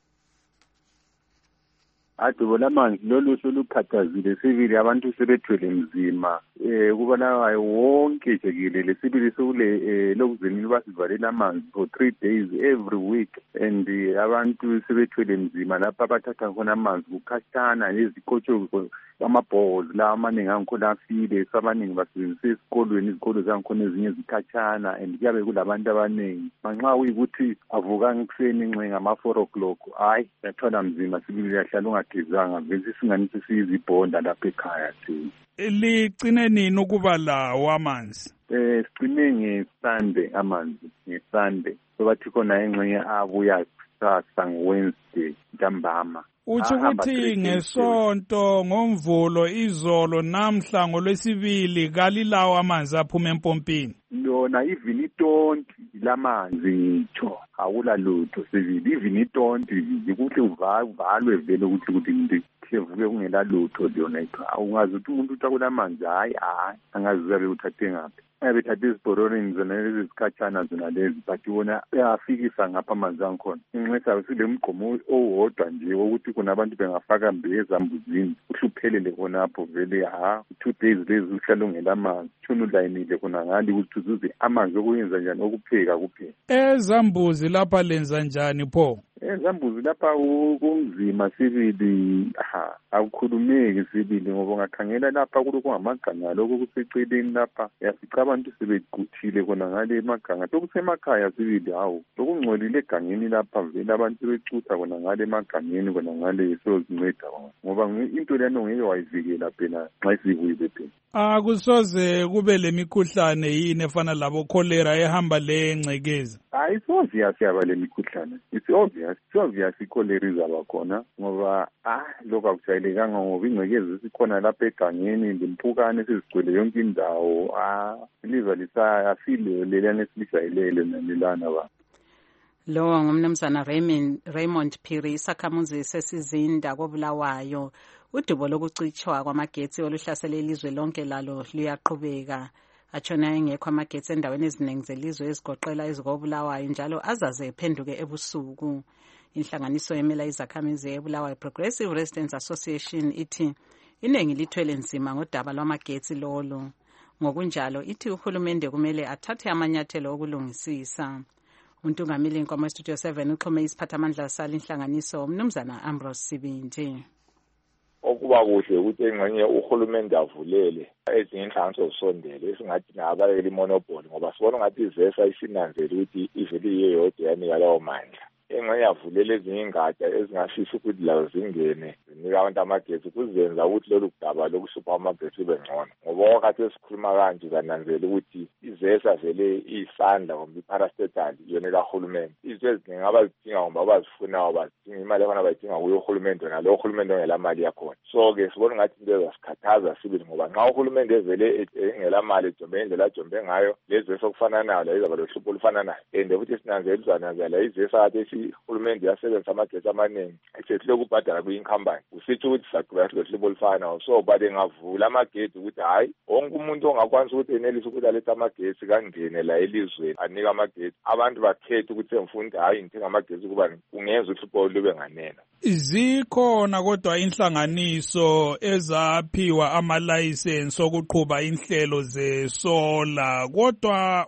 Adubo lamanzi lolu solukhathazile sibili abantu sebethwele nzima eh kubona wonke nje kile sibili sokule lokuzeni basivalela amanzi for three days every week and abantu sebethwele nzima lapha abathatha khona amanzi kukhathana nezikotsho amabhozi la amaningi angikhona afile sabaningi basebenzisa esikolweni izikolo zangikhona ezinye zikhathana and kuyabe kulabantu abaningi manxa uyikuthi avuka ngikuseni nxe ngama four o'clock hayi yathwala mzima sibili yahlala ungagezanga bese singanise sizibhonda lapha ekhaya thina. Ligcine nini ukuba lawo amanzi? Eh sigcine ngeSunday amanzi ngeSunday so bathi khona engxenye abuya kusasa ngeWednesday ntambama. Uthi ukuthi ngesonto ngomvulo izolo namhla ngolwesibili kalilawo amanzi aphuma empompini. Lona even itonti lamanzi ngitsho awula lutho sivili even itonti ukuthi uvalwe vele ukuthi ukuthi ngivuke kungela lutho lona ithu awungazi ukuthi umuntu uthakula amanzi hayi hayi angazizabe uthathe ngaphi. Ebethathe izibhoronini zona lezi zikhatshana zona lezi but wona uyafikisa ngapha amanzi angikhona. Inxesa sile mgqomo owodwa nje ukuthi kunabantu bengafaka mbe ezambuzini uhluphelele khonapho vele ha two days lezi uhlala ungela amanzi tshona ulayinile khona ngali ukuthi uzuze amanzi okuyenza njani okupheka kuphela. Ezambuzi lapha lenza njani pho? Ezambuzi lapha kunzima sibili ha akukhulumeki sibili ngoba ungakhangela lapha kuloko ngamaganga lokho kuseceleni lapha yafica abantu sebequthile khona ngale emaganga lokusemakhaya sibili hawo lokungcolile egangeni lapha vele abantu becutha khona ngale emagangeni khona ngale sozinceda ngoba into lento ngeke wayivikela phela xa isibuyile phela. Akusoze kube lemikhuhlane yini efana labo cholera ehamba lengcekeza? Hayi soze yasiyaba lemikhuhlane. It's obvious, it's obvious icholera izaba khona ngoba ah lokho akujayelekanga ngoba ingcekeza isikhona lapha egangeni lempukane sizigcwele yonke indawo ah liva lisaya afile lelana esilijayelele nalelana ba. Lo ngumnumzana Raymond Raymond Phiri isakhamuzi sesizinda kobulawayo. Udubo lokucitshwa kwamagetsi oluhlasele ilizwe lonke lalo luyaqhubeka. Atshona engekho amagetsi endaweni eziningi zelizwe ezigoqela ezikobulawayo njalo azaze ephenduke ebusuku. Inhlanganiso yemela izakhamizi eBulawayo Progressive Residents Association ithi iningi lithwele nzima ngodaba lwamagetsi lolo. Ngokunjalo ithi uhulumende kumele athathe amanyathelo okulungisisa. Untungameli inkomo Studio seven uxhome isiphathamandla sala inhlanganiso umnumzana Ambrose Sibindi. Okuba kuhle ukuthi engxenye uhulumende avulele ezinye inhlanganiso zisondele esingathi nabalekela imonopoli ngoba sibona ngathi izesa isinanzela ukuthi ivele iyeyodwa yanika lawo mandla. Engxenye yavulele ezinye ingatsha ezingafisa ukuthi lazo zingene zinika abantu amagetsi kuzenza ukuthi lolu daba lokuhlupha amagetsi ube ngcono ngoba wakati esikhuluma kanje zananzela ukuthi izesa vele isandla ngoba iparastatal yona kahulumende izinto eziningi abazidinga ngoba bazifunayo bazidinga imali abana bayidinga kuyo uhulumende nalo uhulumende ongela mali yakhona. So-ke sibona ngathi into ezasikhathaza sibili ngoba nxa uhulumende evele engela mali ejombe indlela ajombe ngayo lezi zesa okufana nayo la izaba lohlupho olufana nayo and futhi sinanzela uzananzela izesa kade uhulumende yasebenzisa amagetsi amaningi esehlule ukubhadala kwi-incumbent usitsho ukuthi sagqiba silohlobo olufanayo so bade ngavula amagetsi ukuthi hayi wonke umuntu ongakwanisa ukuthi enelise ukuthi alethe amagetsi kangene la elizweni anika amagetsi abantu bakhethe ukuthi emfundi hayi ngithenga amagetsi kuba kungenza uhlupho lube nganeno. Zikhona kodwa inhlanganiso ezaphiwa amalayisensi okuqhuba inhlelo zesola kodwa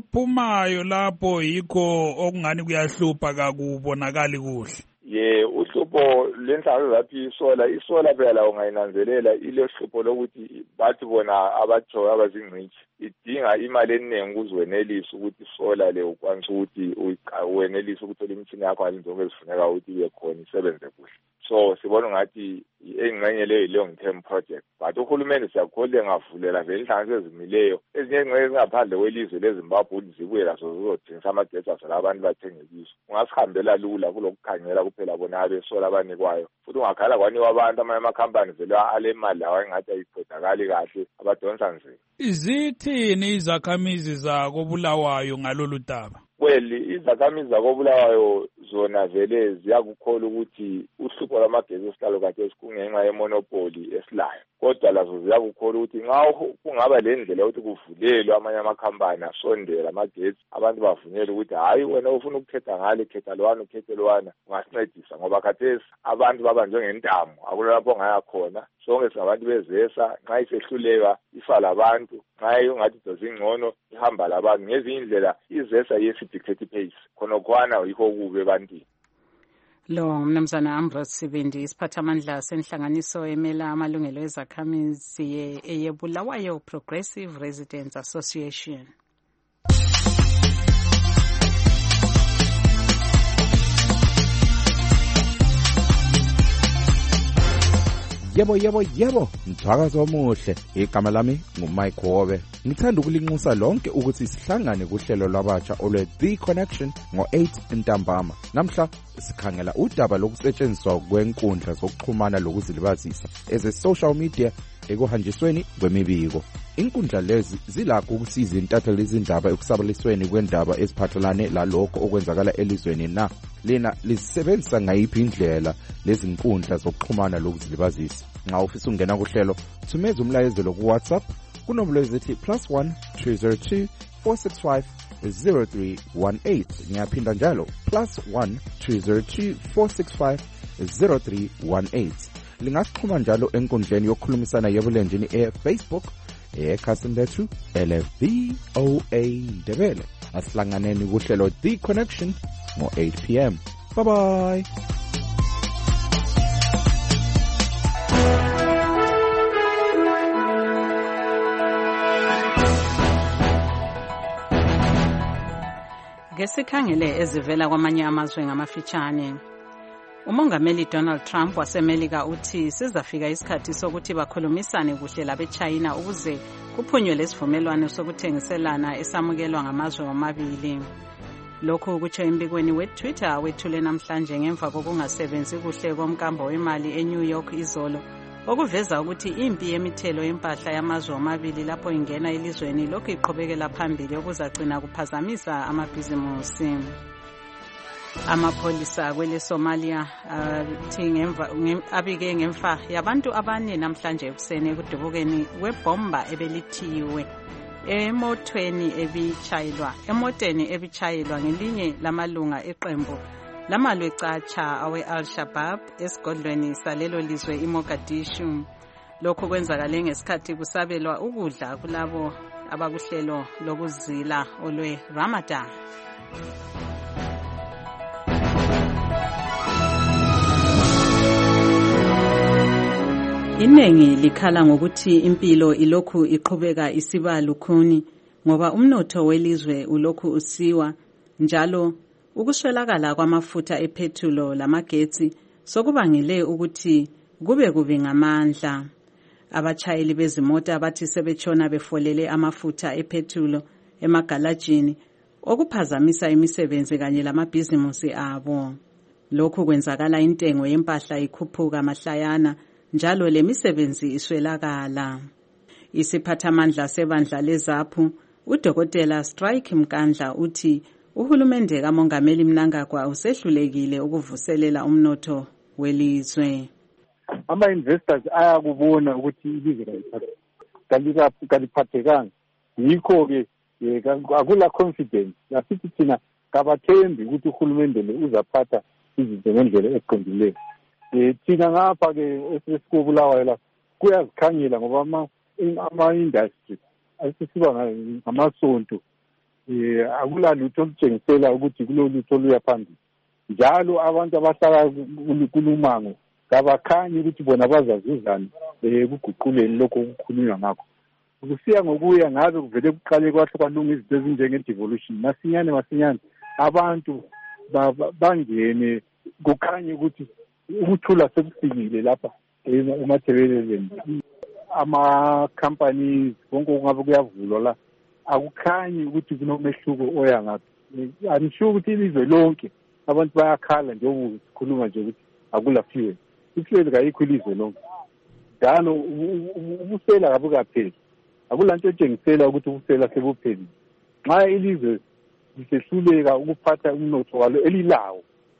okwaphumayo lapho yikho okungani kuyahlupha kakubonakali kuhle. Ye uhlupho uhlupho lenhlangano laphi isola isola phela la ungayinanzelela ile hlupho lokuthi bathi bona abajoya abazingcitshi idinga imali eningi ukuziwenelisa ukuthi isola le ukwanisa ukuthi uwenelise ukuthola imithini yakho ngalindlela ezifuneka ukuthi ibe khona isebenze kuhle. So sibona ngathi engxenye leyo long term project but uhulumeni siyakholwa engavulela vele inhlangano ezimileyo ezinye ingxenye ezingaphandle kwelizwe leZimbabwe zibuye lazo zizothengisa amagetsi asala abantu bathenge kizo. Ungasihambela lula kulokukhangela kuphela bona abesola abanikwayo futhi ungakhala kwanikwa abantu amanye amakhampani vele ale mali lawo engathi ayiqedakali kahle abadonsa nzima. Izithini izakhamizi zako Bulawayo ngalolu daba? Well, izakhamizi zako Bulawayo zona vele ziyakukholwa ukuthi uhlupho lwamagesi esihlalo kade esikungenxa yemonopoli esilayo. Kodwa lazo ziyakukholwa ukuthi nxa kungaba le ndlela yokuthi kuvulelwe amanye amakhampani asondela amagesi abantu bavunyelwe ukuthi hayi wena ufuna ukukhetha ngale khetha lwana ukhethe lwana ungasincedisa ngoba khathesi abantu baba njengentamo akula lapho ongaya khona. Sonke singabantu bezesa nxa isehluleka ifa labantu nxa ungathi dozingcono ihamba labantu ngezinye indlela izesa yesidictate pace khona kwana yikho kube ebantwini. Lo mnumzana Ambrose Sibindi isiphathamandla senhlanganiso emela amalungelo ezakhamizi eyeBulawayo Progressive Residents Association. Yebo yebo yebo mthakazo omuhle igama lami nguMike Wobe ngithanda ukulinxusa lonke ukuthi sihlangane kuhlelo lwabatsha olwe The Connection ngo eight ntambama. Namhla sikhangela udaba lokusetshenziswa kwenkundla zokuxhumana lokuzilibazisa eze social media ekuhanjisweni kwemibiko. Inkundla lezi zilakho ukusiza intatheli izindaba ekusabalisweni kwendaba eziphathelane lalokho okwenzakala elizweni na lena lisebenzisa ngayiphi indlela lezi nkundla zokuxhumana lokuzilibazisa. Nxa ufisa ungena kuhlelo thumeza umlayezelo ku WhatsApp kunombolo ezithi plus one two zero two four six five zero three one eight. Ngiyaphinda njalo plus one two zero two four six five zero three one eight. Lingasixhuma njalo enkundleni yokukhulumisana yebulenjini eFacebook ekhasini lethu L F V O A Ndebele. Asihlanganeni kuhlelo The Connection ngo eight p m. Bye bye. Ngesikhangele ezivela kwamanye amazwe ngamafitshane. Umongameli Donald Trump waseMelika uthi sizafika isikhathi sokuthi bakhulumisane kuhle labeChina ukuze kuphunywe lesivumelwano sokuthengiselana esamukelwa ngamazwe omabili. Lokhu kutsho embikweni weTwitter wethule namhlanje ngemva kokungasebenzi kuhle komkambo wemali eNew York izolo okuveza ukuthi impi yemithelo yempahla yamazwe omabili lapho ingena elizweni lokhu iqhubekela phambili okuzagcina kuphazamisa amabhizimusi. Amapolisa kwele Somalia athi ngemva abike ngemfa yabantu abane namhlanje ekuseni ekudubukeni kwebomba ebelithiwe emotweni ebichayilwa emoteni ebichayilwa ngelinye lamalunga eqembu lamalwecatsha awe Al-Shabaab esigodlweni salelo lizwe iMogadishu. Lokhu kwenzakale ngesikhathi kusabelwa ukudla kulabo abakuhlelo lokuzila olwe Ramadan. Inengi likhala ngokuthi impilo ilokhu iqhubeka isiba lukhuni ngoba umnotho welizwe ulokhu usiwa njalo ukuswelakala kwamafutha epetrol lamagetsi sokubangele ukuthi kube kubi ngamandla. Abachayeli bezimota bathi sebetshona befolele amafutha epetrol emagalajini okuphazamisa imisebenzi kanye lamabhizimusi abo. Lokhu kwenzakala intengo yempahla ikhuphuka mahlayana njalo lemisebenzi iswelakala. Isiphathamandla sebandla leZAPU uDokotela Strike Mkandla uthi uhulumende kaMongameli Mnangagwa usehlulekile ukuvuselela umnotho welizwe. Ama investors ayakubona ukuthi ilizwe kaliphathekanga yikho ke akula confidence lasithi thina kabathembi ukuthi uhulumende le uzaphatha izinto ngendlela eqondileyo. Eh thina ngapha ke esikubulawayo la kuyazikhangela ngoba ama ama industry asisiba ngamasonto eh akula lutho olutshengisela ukuthi kulolutho luya phambili. njalo abantu abahlala kulumango kabakhanyi ukuthi bona bazazuzana um kuguquleni lokho okukhulunywa ngakho. Kusiya ngokuya ngabe kuvele kuqale kwahle kwalunga izinto ezinjenge-devolution. Masinyane masinyane abantu bangene kukhanye ukuthi ukuthula sekufikile lapha emathebeleleni. Ama-companies konke okungabe kuyavulwa la akukhanyi ukuthi kunomehluko oya ngaphi. I'm sure ukuthi ilizwe lonke abantu bayakhala njengoba sikhuluma nje ukuthi akulafiwe. Ihleli kayikho ilizwe lonke. Njalo ubusela kabukapheli. Akulanto etshengisela ukuthi ubusela sebuphelile. Nxa ilizwe lisehluleka ukuphatha umnotho walo elilawo,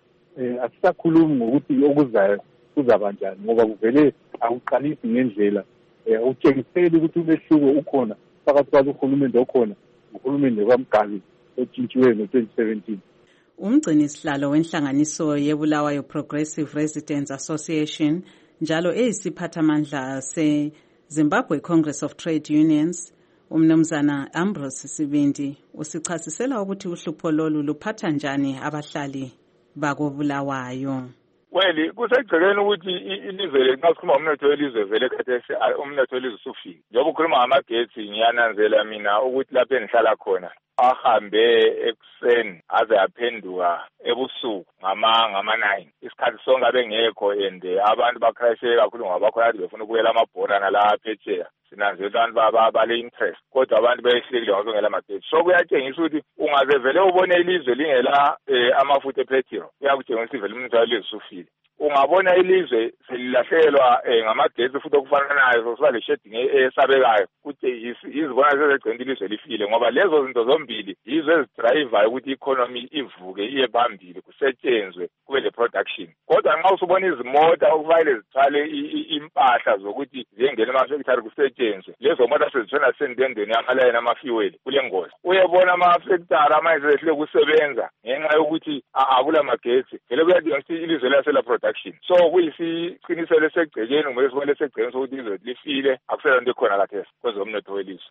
eh asisakhulumi ngokuthi okuzayo kuzaba njani ngoba kuvele akuqalisi ngendlela utshengisela ukuthi umehluko ukhona phakathi kwalohulumende okhona uhulumende kaMgabi otshintshiwe ngo-twenty seventeen. Umgcini sihlalo wenhlanganiso yeBulawayo Progressive Residents Association njalo eyisiphathamandla se Zimbabwe Congress of Trade Unions, umnumzana Ambrose Sibindi usichasisela ukuthi uhlupho lolu luphatha njani abahlali bakobulawayo. Well, kusegcekeni ukuthi ilizwe lethu sikhuluma umnotho welizwe vele khathesi umnotho welizwe usufile. Njengoba ukhuluma ngamagetsi ngiyananzela mina ukuthi lapho engihlala khona ahambe ekuseni aze aphenduka ebusuku ngama ngama nine. Isikhathi sonke abengekho and abantu bakhrayiseke kakhulu ngoba khona befuna ukubuyela amabhora nala phetsheya. Sinanzela abantu bale interest kodwa abantu behlekile ngoba ngela magetsi. So kuyatshengisa ukuthi ungaze vele ubone ilizwe lingela amafutha epetrol. Uyakutshengisa vele umnotho welizwe usufile. Ungabona ilizwe selilahlelwa ngamagetsi futhi okufananayo sokuba le shedding esabekayo ukuthi izibona sezegcina ilizwe lifile ngoba lezo zinto zombili yizo ezidrive ukuthi economy ivuke iye phambili kusetshenzwe kube le production. Kodwa nxa usubona izimota okufanele zithwale impahla zokuthi ziyengena amafactory kusetshenzwe lezo mota sezithona sendendeni yamalayini amafuel kule ngozi. Uyebona amafactory amanje sehle kusebenza ngenxa yokuthi akula magetsi vele kuyadinga ukuthi ilizwe lasela production. So kuyisiqiniselo segcekeni kumele sibone segcekeni sokuthi ilizwe lifile akusela into ekhona kathesi kwezomnotho welizwe.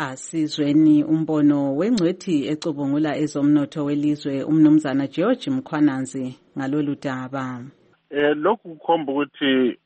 Asizweni umbono wengcwethi ecubungula ezomnotho welizwe umnumzana George Mkhwananzi ngalolu daba. Eh lokhu kukhomba ukuthi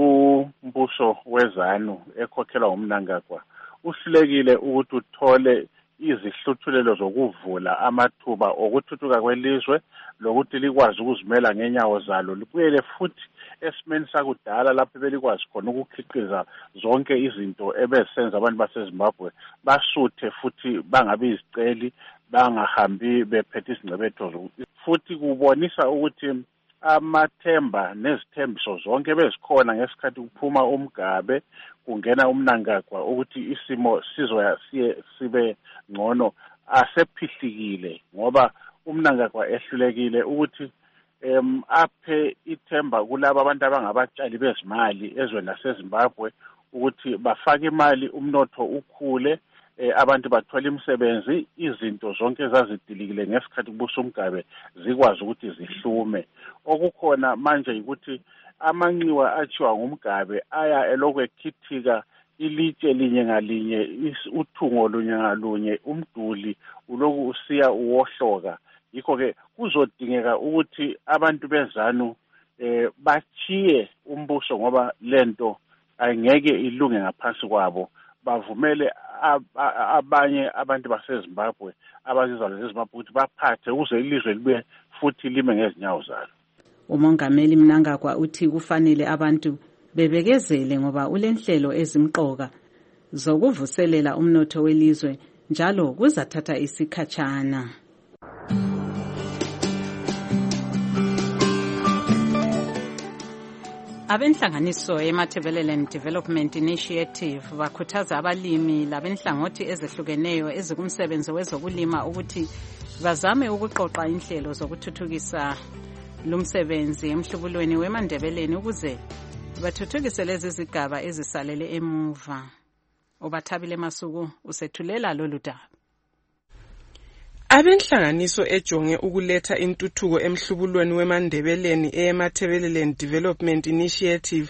umbuso wezanu ekhokhelwa umnangagwa uhlulekile ukuthi uthole izihluthulelo zokuvula amathuba okuthuthuka kwelizwe lokuthi likwazi ukuzimela ngenyawo zalo libuyele futhi esimeni sakudala lapho belikwazi khona ukukhiqiza zonke izinto ebesenza abantu baseZimbabwe basuthe futhi bangabe iziceli bangahambi bephethe izingcebetho futhi kubonisa ukuthi amathemba nezithembiso zonke bezikhona ngesikhathi kuphuma umgabe kungena umnangagwa ukuthi isimo sizoya sibe ngcono asephihlikile ngoba umnangagwa ehlulekile ukuthi em aphe ithemba kulabo abantu abangabatshali bezimali ezweni laseZimbabwe ukuthi bafake imali umnotho ukhule abantu bathola imisebenzi izinto zonke ezazidilikile ngesikhathi kubusa umgabe zikwazi ukuthi zihlume. Okukhona manje ukuthi amanxiwa achiwa ngumgabe aya elokhu ekhithika ilitshe linye ngalinye uthungo lunye ngalunye umduli uloku usiya uwohloka. Yikho ke kuzodingeka ukuthi abantu bezanu eh bachiye umbuso ngoba lento ayingeke ilunge ngaphansi kwabo bavumele abanye abantu baseZimbabwe abazizalwane zeZimbabwe ukuthi baphathe ukuze ilizwe libe futhi lime ngezinyawo zalo. Umongameli Mnangagwa uthi kufanele abantu bebekezele ngoba ulenhlelo ezimqoka zokuvuselela umnotho welizwe njalo kuzathatha isikhatshana. Abenhlanganiso yeMathebeleland Development Initiative bakhuthaza abalimi labenhlangothi ezehlukeneyo ezikumsebenzi wezokulima ukuthi bazame ukuqoqa inhlelo zokuthuthukisa lumsebenzi emhlubulweni weMandebeleni ukuze bathuthukise lezi zigaba ezisalele emuva. Ubathabile Masuku usethulela lolu daba. Abenhlanganiso ejonge ukuletha intuthuko emhlubulweni weMandebeleni eMathebeleland Development Initiative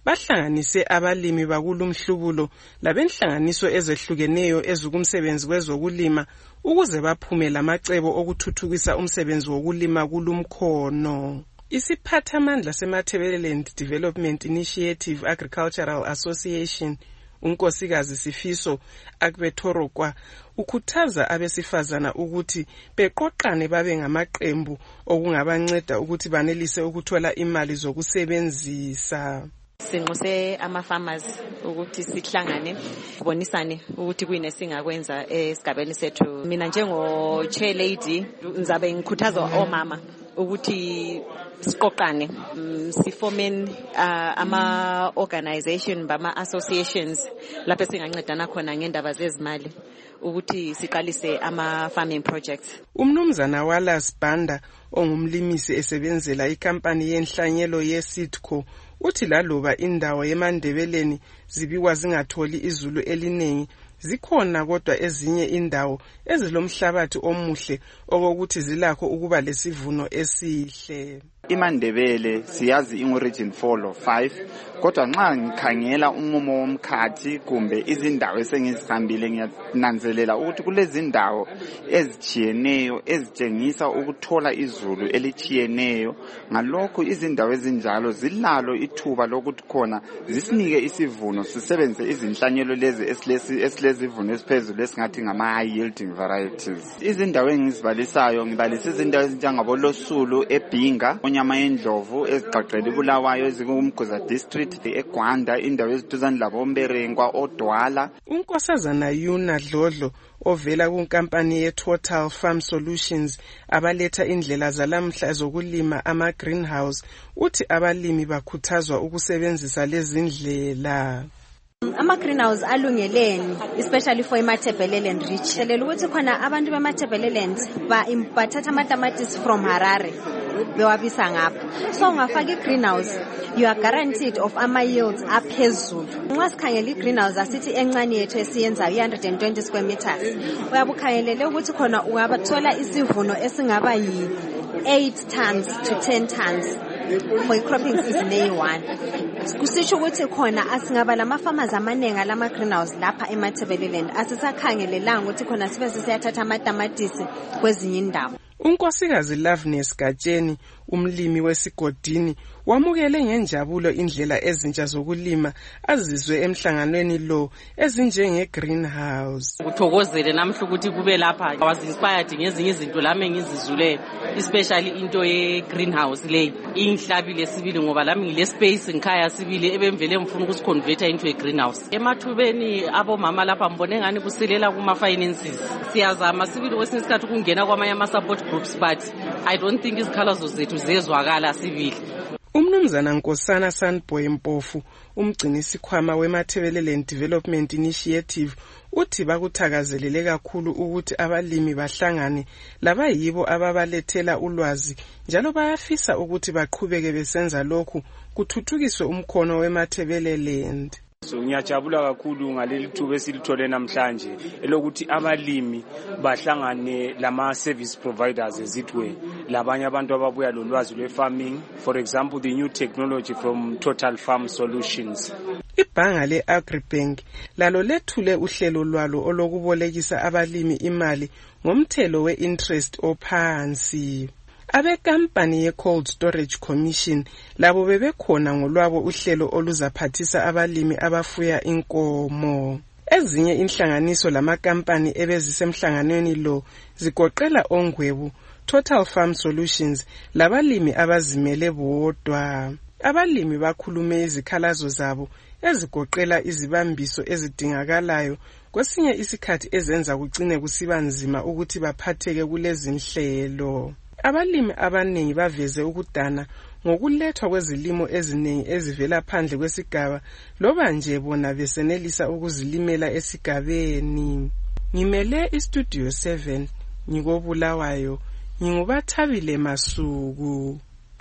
bahlanganise abalimi bakulumhlubulo labenhlanganiso ezehlukeneyo ezikumsebenzi kwezokulima ukuze baphume lamacebo okuthuthukisa umsebenzi wokulima kulumkhono. Isiphathamandla seMatabeleland Development Initiative Agricultural Association unkosikazi Sifiso Akbetorokwa ukhuthaza abesifazana ukuthi beqoqane babe ngamaqembu okungabanceda ukuthi banelise ukuthola imali zokusebenzisa. Sinxuse ama farmers ukuthi sihlangane kubonisane ukuthi kuyini singakwenza esigabeni sethu. Mina njengo chair lady ngizabe ngikhuthaza omama ukuthi siqoqane siformen uh, ama organization bama associations lapho singancedana khona ngendaba zezimali ukuthi siqalise ama farming projects. Umnumzana Wallace Banda ongumlimisi esebenzela ikampani yenhlanyelo yeSitco uthi laloba indawo yeMandebeleni zibikwa zingatholi izulu eliningi, zikhona kodwa ezinye indawo ezilomhlabathi omuhle okokuthi zilakho ukuba lesivuno esihle. iMandebele siyazi in-region four or five, kodwa nxa ngikhangela umumo womkhathi kumbe izindawo esengizihambile ngiyananzelela ukuthi kulezi ndawo ezijiyeneyo ezitshengisa ukuthola izulu elijiyeneyo. Ngalokho izindawo ezinjalo zilalo ithuba lokuthi khona zisinike isivuno sisebenze izinhlanyelo lezi esilezivuno esiphezulu esingathi ngama high yielding varieties. Izindawo engizibalisayo ngibalisa izindawo ezinjengabo Losulu, eBhinga, Onyama Yendlovu, ezigqagqele Bulawayo, ezikumguza district, eGwanda, indawo eziduzane labo Mberengwa, Odwala. Unkosazana Yuna Dlodlo ovela kunkampani ye-Total Farm Solutions abaletha indlela zalamhla zokulima ama-greenhouse uthi abalimi bakhuthazwa ukusebenzisa lezi ndlela. Ama-greenhouse alungeleni, especially for iMatabeleland region. Lelela ukuthi khona abantu beMatabeleland bathatha amatamatisi from Harare bewabisa ngapha. So ungafaka i-greenhouse, you are guaranteed of ama-yields aphezulu. Nxa sikhangela i-greenhouse asithi encane yethu esiyenzayo one hundred twenty square meters. Uyabukhangelele ukuthi khona ungabathola isivuno esingaba yi eight tons to ten tons for i-cropping season eyi-one. Kusisho ukuthi khona asingaba lama-farmers amaningi alama-greenhouse lapha eMatabeleland asisakhangelelanga ukuthi khona sibe sesiyathatha amatamatisi kwezinye indawo. Unkosikazi Loveness Gatsheni umlimi wesigodini wamukele ngenjabulo indlela ezintsha zokulima azizwe emhlanganweni lo ezinjenge greenhouse. Uthokozele namhla ukuthi kube lapha was inspired ngezinye izinto lami ngizizule, especially into ye greenhouse le inhlabile sibili ngoba lami ngile space ngikhaya sibili ebemvele ngifuna ukusiconverta into a greenhouse. Emathubeni abomama lapha mbone ngani kusilela kuma finances. Siyazama sibili kwesinye isikhathi kungena kwamanye ama support groups, but I don't think izikhala zethu zezwakala sibili. Umnumzana Nkosana Sandboy Mpofu umgcini sikhwama weMatabeleland Development Initiative uthi bakuthakazelele kakhulu ukuthi abalimi bahlangane labayibo ababalethela ulwazi njalo bayafisa ukuthi baqhubeke besenza lokhu kuthuthukiswe umkhono weMatabeleland. So ngiyajabula kakhulu ngaleli thuba esilithole namhlanje elokuthi abalimi bahlangane lama service providers ezithwe labanye abantu ababuya lolwazi lwe-farming, for example the new technology from Total Farm Solutions. Ibhanga le-Agribank lalo lethule uhlelo lwalo olokubolekisa abalimi imali ngomthelo we-interest ophansi. Abekampani ye-Cold Storage Commission labo bebekhona ngolwabo uhlelo oluzaphathisa abalimi abafuya inkomo. Ezinye inhlanganiso lamakampani ebezisemhlanganweni lo zigoqela Ongwebu, Total Farm Solutions labalimi abazimele bodwa. Abalimi bakhulume izikhalazo zabo ezigoqela izibambiso ezidingakalayo kwesinye isikhathi ezenza kucine kusiba nzima ukuthi baphatheke kulezi nhlelo. Abalimi abaningi baveze ukudana ngokulethwa kwezilimo eziningi ezivela phandle kwesigaba loba nje bona besenelisa ukuzilimela esigabeni. Ngimele iStudio seven ngikobulawayo, ngingubathabile Masuku.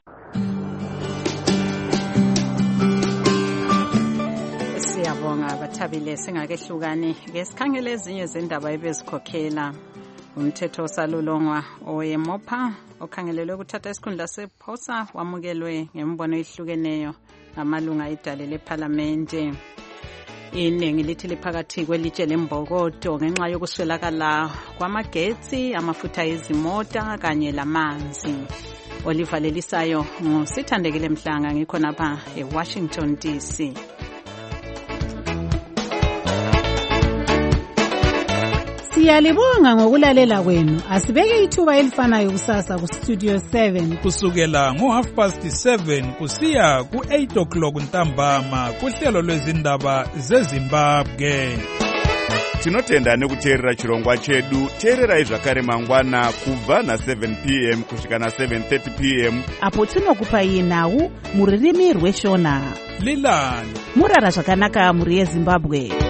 Siyabonga Bathabile, singakehlukani ke sikhangele ezinye zendaba ebezikhokhela. Umthetho osalulongwa oweMopa okhangelelwe ukuthatha isikhundla sephosa wamukelwe ngembono ehlukeneyo amalunga edale lephalamende. Iningi lithi liphakathi kwelitshe lembokodo ngenxa yokuswelakala kwamagetsi, amafutha ezimota kanye lamanzi. Oliver Lelisayo ngusithandekile Mhlanga ngikhonapha eWashington D C. Siyalibonga ngokulalela kwenu. Asibeke ithuba elifanayo kusasa ku Studio seven kusukela ngo half past seven kusiya ku eight o'clock ntambama kuhlelo lwezindaba zeZimbabwe. Tinotenda nekuteerera chirongwa chedu. Teererai zvakare mangwana kubva na seven p m kusvika na seven thirty p m apo tinokupai nhau muririmi rweshona. Lilani murara zvakanaka muri yeZimbabwe.